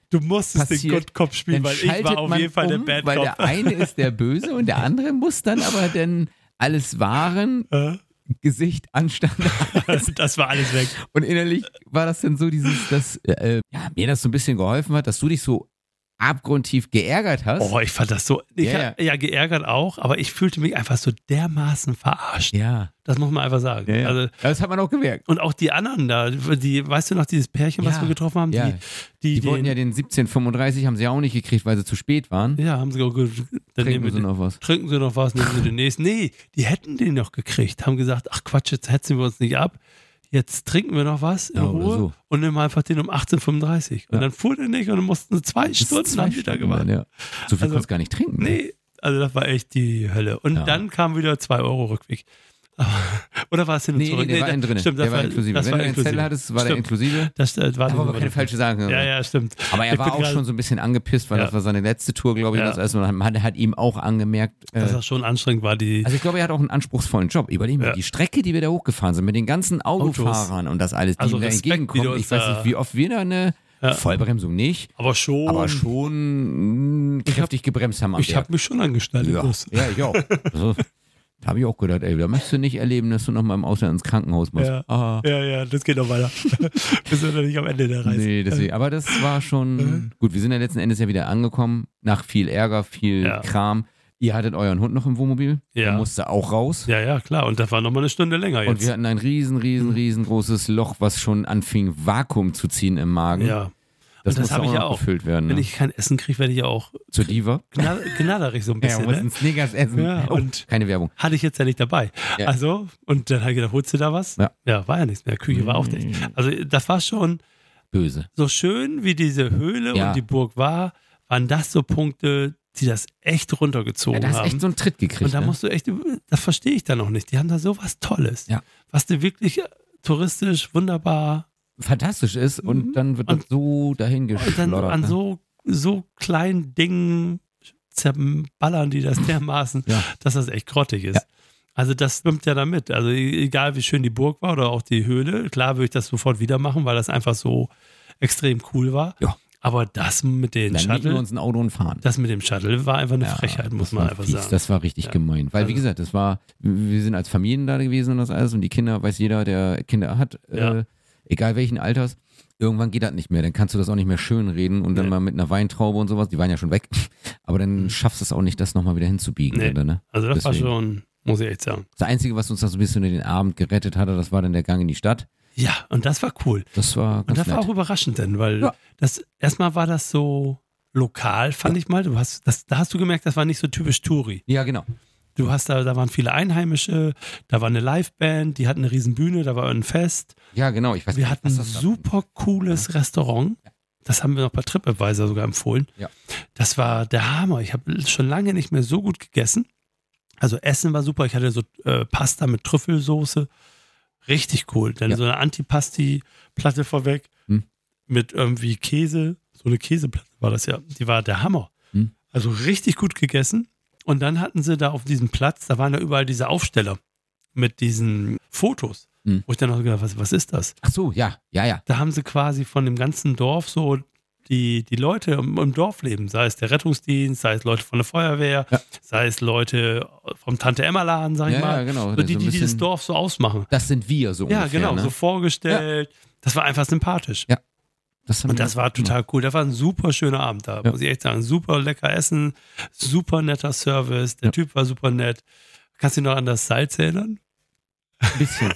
Du musstest passiert, den Good Cop spielen, weil ich war auf jeden Fall um, der Bad weil Cop. der eine ist der Böse und der andere muss dann aber dann alles wahren, Äh? Gesicht, Anstand. Das, das war alles weg. Und innerlich war das dann so dieses, dass äh, ja, mir das so ein bisschen geholfen hat, dass du dich so abgrundtief geärgert hast. Oh, ich fand das so, ich Ja, hab, ja, geärgert auch, aber ich fühlte mich einfach so dermaßen verarscht. Ja. Das muss man einfach sagen. Ja, ja. Also, das hat man auch gemerkt. und auch die anderen da, die, weißt du noch, dieses Pärchen, was Ja, wir getroffen haben, ja. die, die, Die den, wollten ja den siebzehn fünfunddreißig, haben sie ja auch nicht gekriegt, weil sie zu spät waren. ja, haben sie auch gut, dann Trinken nehmen wir sie den, noch was. trinken sie noch was, nehmen sie den nächsten. Nee, die hätten den noch gekriegt, haben gesagt, ach Quatsch, jetzt hetzen wir uns nicht ab. Jetzt trinken wir noch was in Ja, oder Ruhe so. und nehmen einfach den um achtzehn Uhr fünfunddreißig. Und Ja. dann fuhr der nicht und dann mussten sie zwei Das ist Stunden zwei haben die da Stunden gemacht. dann, ja. So viel Also, konntest du gar nicht trinken. Nee, also das war echt die Hölle. Und Ja. dann kam wieder zwei Euro Rückweg. Aber, oder war es hin und Nee, zurück? nee, der war da- innen drin. Stimmt, der das war inklusive. Das Wenn war du einen inklusive. Zettel hattest, war der Stimmt. inklusive. Das äh, war Aber nicht wir keine falsche Sachen. Ja, ja, stimmt. Aber er Ich war bin auch gerade- schon so ein bisschen angepisst, weil Ja. das war seine letzte Tour, glaube ich. Ja. Das alles. Und man hat ihm auch angemerkt. Äh, Dass das schon anstrengend war, die. also ich glaube, er hat auch einen anspruchsvollen Job. Überleg mal, Ja. die Strecke, die wir da hochgefahren sind, mit den ganzen Autofahrern und das alles, die Also ihm da Respekt, wie entgegenkommen. du uns Ich weiß da- nicht, wie oft wir da eine Ja. Vollbremsung nicht, aber schon. aber schon mh, kräftig gebremst haben. am Ich habe mich schon angestellt. Ja, ja, ich auch. Also, da habe ich auch gedacht, ey, da möchtest du nicht erleben, dass du nochmal im Ausland ins Krankenhaus musst. Ja. Ah. ja, ja, das geht noch weiter. Wir sind noch nicht am Ende der Reise. Nee, deswegen. Aber das war schon gut. Wir sind ja letzten Endes ja wieder angekommen, nach viel Ärger, viel Ja. Kram. Ihr hattet euren Hund noch im Wohnmobil. Ja. Der musste auch raus. Ja, ja, klar. Und das war nochmal eine Stunde länger Und jetzt. wir hatten ein riesen, riesen, riesengroßes Loch, was schon anfing, Vakuum zu ziehen im Magen. ja. Das Und das musste habe auch ich ja noch auch. gefüllt werden. Wenn Ne? ich kein Essen kriege, werde ich ja auch Zur Diva. knall, knallerig so ein bisschen. muss ne? ein Snickers essen. Ja, oh, und- keine Werbung. Hatte ich jetzt ja nicht dabei. Ja. Also, und dann habe ich gedacht, holst du da was? Ja. war ja nichts mehr. Küche war auch nicht. Also, das war schon Böse. so schön, wie diese Höhle Ja. und die Burg war, waren das so Punkte, die das echt runtergezogen Ja, da hast haben. echt so einen Tritt gekriegt. und da ne? musst du echt, das verstehe ich dann noch nicht. Die haben da so was Tolles. Ja. Was du wirklich touristisch wunderbar fantastisch ist und Mhm. dann wird Und- das so dahin und dann geschloddert. an ne? so, so kleinen Dingen zerballern die das dermaßen, Ja. dass das echt grottig ist. Ja. Also das schwimmt ja damit. Also e- egal wie schön die Burg war oder auch die Höhle, klar würde ich das sofort wieder machen, weil das einfach so extrem cool war. Ja. Aber das mit den Dann mieten wir Shuttle, uns ein Auto und fahren. das mit dem Shuttle war einfach eine Ja, Frechheit, muss das man war einfach fies, sagen. Das war richtig Ja. gemein. Weil, wie Also- gesagt, das war, wir sind als Familien da gewesen und das alles und die Kinder, weiß jeder, der Kinder hat, Ja. äh, egal welchen Alters, irgendwann geht das nicht mehr. Dann kannst du das auch nicht mehr schön reden und dann Nee. mal mit einer Weintraube und sowas, die waren ja schon weg. Aber dann schaffst du es auch nicht, das nochmal wieder hinzubiegen. Nee. Oder, ne? Also das Deswegen. war schon, muss ich echt sagen. Das Einzige, was uns da so ein bisschen in den Abend gerettet hatte, das war dann der Gang in die Stadt. Ja, und das war cool. Das war Und ganz das war nett. auch überraschend denn, weil Ja. das erstmal war das so lokal, fand ich mal. Du hast, das, da hast du gemerkt, das war nicht so typisch Touri. Ja, genau. Du hast da, da waren viele Einheimische, da war eine Liveband, die hatten eine riesen Bühne, da war ein Fest. Ja, genau. Ich weiß Wir nicht, hatten was ein das war. super cooles Restaurant. Das haben wir noch bei TripAdvisor sogar empfohlen. Ja. Das war der Hammer. Ich habe schon lange nicht mehr so gut gegessen. Also Essen war super. Ich hatte so äh, Pasta mit Trüffelsoße. Richtig cool. Dann Ja. so eine Antipasti-Platte vorweg Hm. mit irgendwie Käse. So eine Käseplatte war das ja. Die war der Hammer. Hm. Also richtig gut gegessen. Und dann hatten sie da auf diesem Platz, da waren ja überall diese Aufsteller mit diesen Fotos. Hm. Wo ich dann auch gedacht, was, was ist das? Ach so, ja, ja, ja. Da haben sie quasi von dem ganzen Dorf so die, die Leute im, im Dorf leben, sei es der Rettungsdienst, sei es Leute von der Feuerwehr, Ja. sei es Leute vom Tante-Emma-Laden, sag ich Ja, mal. ja, genau. So die, So ein die dieses bisschen- Dorf so ausmachen. Das sind wir so Ja, ungefähr. genau, ne? so vorgestellt. Das war einfach sympathisch. Ja, Das haben Und wir das war total cool. Das war ein super schöner Abend da, Ja. muss ich echt sagen. Super lecker Essen, super netter Service. Der Ja. Typ war super nett. Kannst du dich noch an das Salz erinnern? Ein bisschen.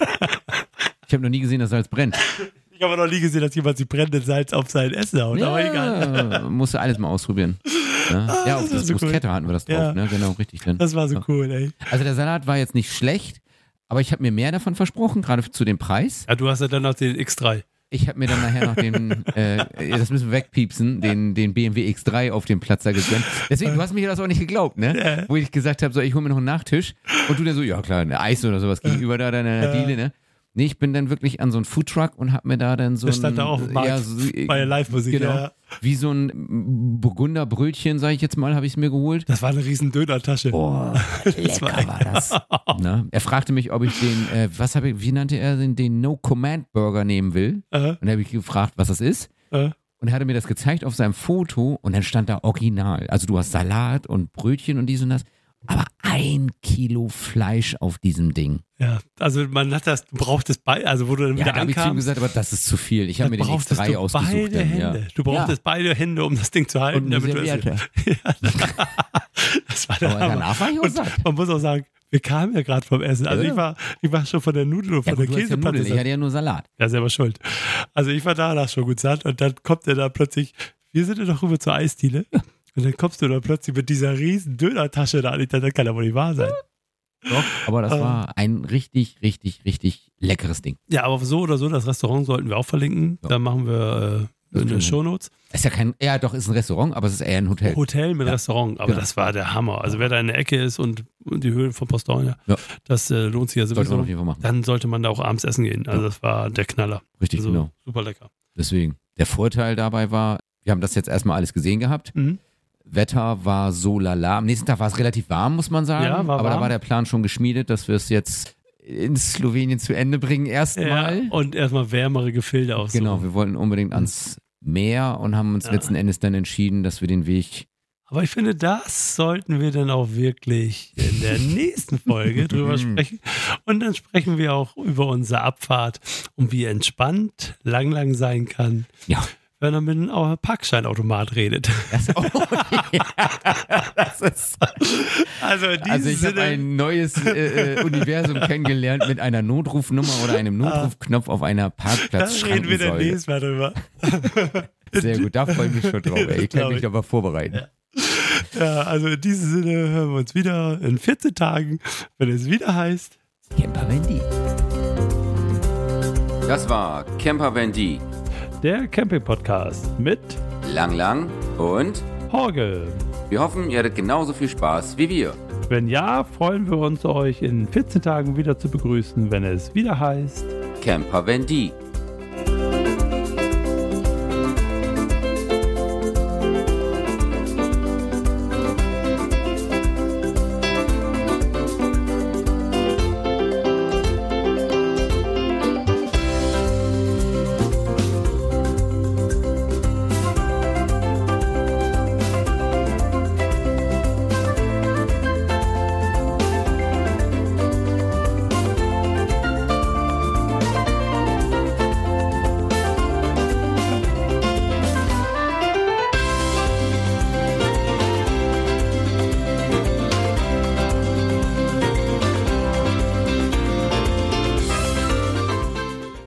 Ich habe noch nie gesehen, dass Salz brennt. Ich habe noch nie gesehen, dass jemand sich brennendes Salz auf sein Essen haut, aber egal. Ja, musst du alles mal ausprobieren. Ja, Ah, ja das auf ist das so cool. Bruschetta hatten wir das drauf, Ja. ne? Genau, richtig. Dann. Das war so Ja. cool, ey. Also der Salat war jetzt nicht schlecht, aber ich habe mir mehr davon versprochen, gerade zu dem Preis. Ja, du hast ja dann noch den X drei. Ich habe mir dann nachher noch den, äh, das müssen wir wegpiepsen, den, den B M W X drei auf dem Platz da gegönnt. Deswegen, du hast mir das auch nicht geglaubt, ne? Ja. Wo ich gesagt habe, so, ich hole mir noch einen Nachtisch. Und du dann so, ja klar, ein Eis oder sowas gegenüber da deiner Ja. Diele, ne? Nee, ich bin dann wirklich an so einen Foodtruck und hab mir da dann so Der stand ein, da auf dem Markt ja, so, bei der Live-Musik, genau, ja. wie so ein Burgunderbrötchen, sage ich jetzt mal, habe ich es mir geholt. Das war eine riesen Dönertasche. Boah, lecker war- war das. Na, er fragte mich, ob ich den, äh, was habe ich, wie nannte er den, den No-Command-Burger nehmen will. Äh, Und da habe ich gefragt, was das ist. äh. Und er hatte mir das gezeigt auf seinem Foto und dann stand da original. Also du hast Salat und Brötchen und dies und das. Aber ein Kilo Fleisch auf diesem Ding. Ja, also man hat das, du brauchst es bei, also wo du dann Ja, wieder da habe ich zu ihm ankamst, gesagt, aber das ist zu viel. Ich habe mir den X brauchtest drei du ausgesucht. beide dann, Hände. ja. Du brauchtest Ja. beide Hände, um das Ding zu halten. Und eine damit du es, Serviette. ja, das war der Aber Hammer. danach war ich auch Und satt. man muss auch sagen, wir kamen ja gerade vom Essen. Also Ja. ich war, ich war schon von der Nudel und Ja, von gut, der du hast ja Nudeln, Käseplatte. ich hatte ja nur Salat. Ja, selber schuld. Also ich war danach schon gut satt und dann kommt er da plötzlich, wir sind ja noch rüber zur Eisdiele und dann kommst du da plötzlich mit dieser riesen Dönertasche da an. Ich dachte, das kann ja wohl nicht wahr sein. Doch, aber das Ähm. war ein richtig, richtig, richtig leckeres Ding. Ja, aber so oder so, das Restaurant sollten wir auch verlinken. Ja. Da machen wir äh, in den Shownotes. Ist ja kein, ja doch, ist ein Restaurant, aber es ist eher ein Hotel. Hotel mit Ja. Restaurant, aber Genau. das war der Hammer. Also wer da in der Ecke ist und, und die Höhlen von Postojna, Ja. das äh, lohnt sich ja Sollte man sowieso. auf jeden Fall machen. Dann sollte man da auch abends essen gehen. Also das war der Knaller. Richtig, Also genau. super lecker. Deswegen. Der Vorteil dabei war, wir haben das jetzt erstmal alles gesehen gehabt. Mhm. Wetter war so lala. Am nächsten Tag war es relativ warm, muss man sagen. Ja, war aber da warm. war der Plan schon geschmiedet, dass wir es jetzt in Slowenien zu Ende bringen erstmal. Ja, und erstmal wärmere Gefilde aussuchen. Genau, wir wollten unbedingt ans Meer und haben uns Ja. letzten Endes dann entschieden, dass wir den Weg Aber ich finde, das sollten wir dann auch wirklich in der nächsten Folge drüber sprechen. Und dann sprechen wir auch über unsere Abfahrt und wie entspannt lang lang sein kann, ja. wenn man mit einem Parkscheinautomat redet. Das, oh, ja, das ist, Also in diesem also ich habe Sinne, ein neues äh, äh, Universum kennengelernt mit einer Notrufnummer oder einem Notrufknopf auf einer da reden wir dann Parkplatzschrankensäule. nächstes Mal drüber. Sehr gut, da freue ich mich schon drauf. Ey. Ich kann Glaub mich ich. aber vorbereiten. Ja. Ja, also in diesem Sinne hören wir uns wieder in vierzehn Tagen, wenn es wieder heißt Camper Wendy. Das war Camper Van D. der Camping-Podcast mit Lang Lang und Horgel. wir hoffen, ihr hattet genauso viel Spaß wie wir. Wenn ja, freuen wir uns, euch in vierzehn Tagen wieder zu begrüßen, wenn es wieder heißt Camper Van D.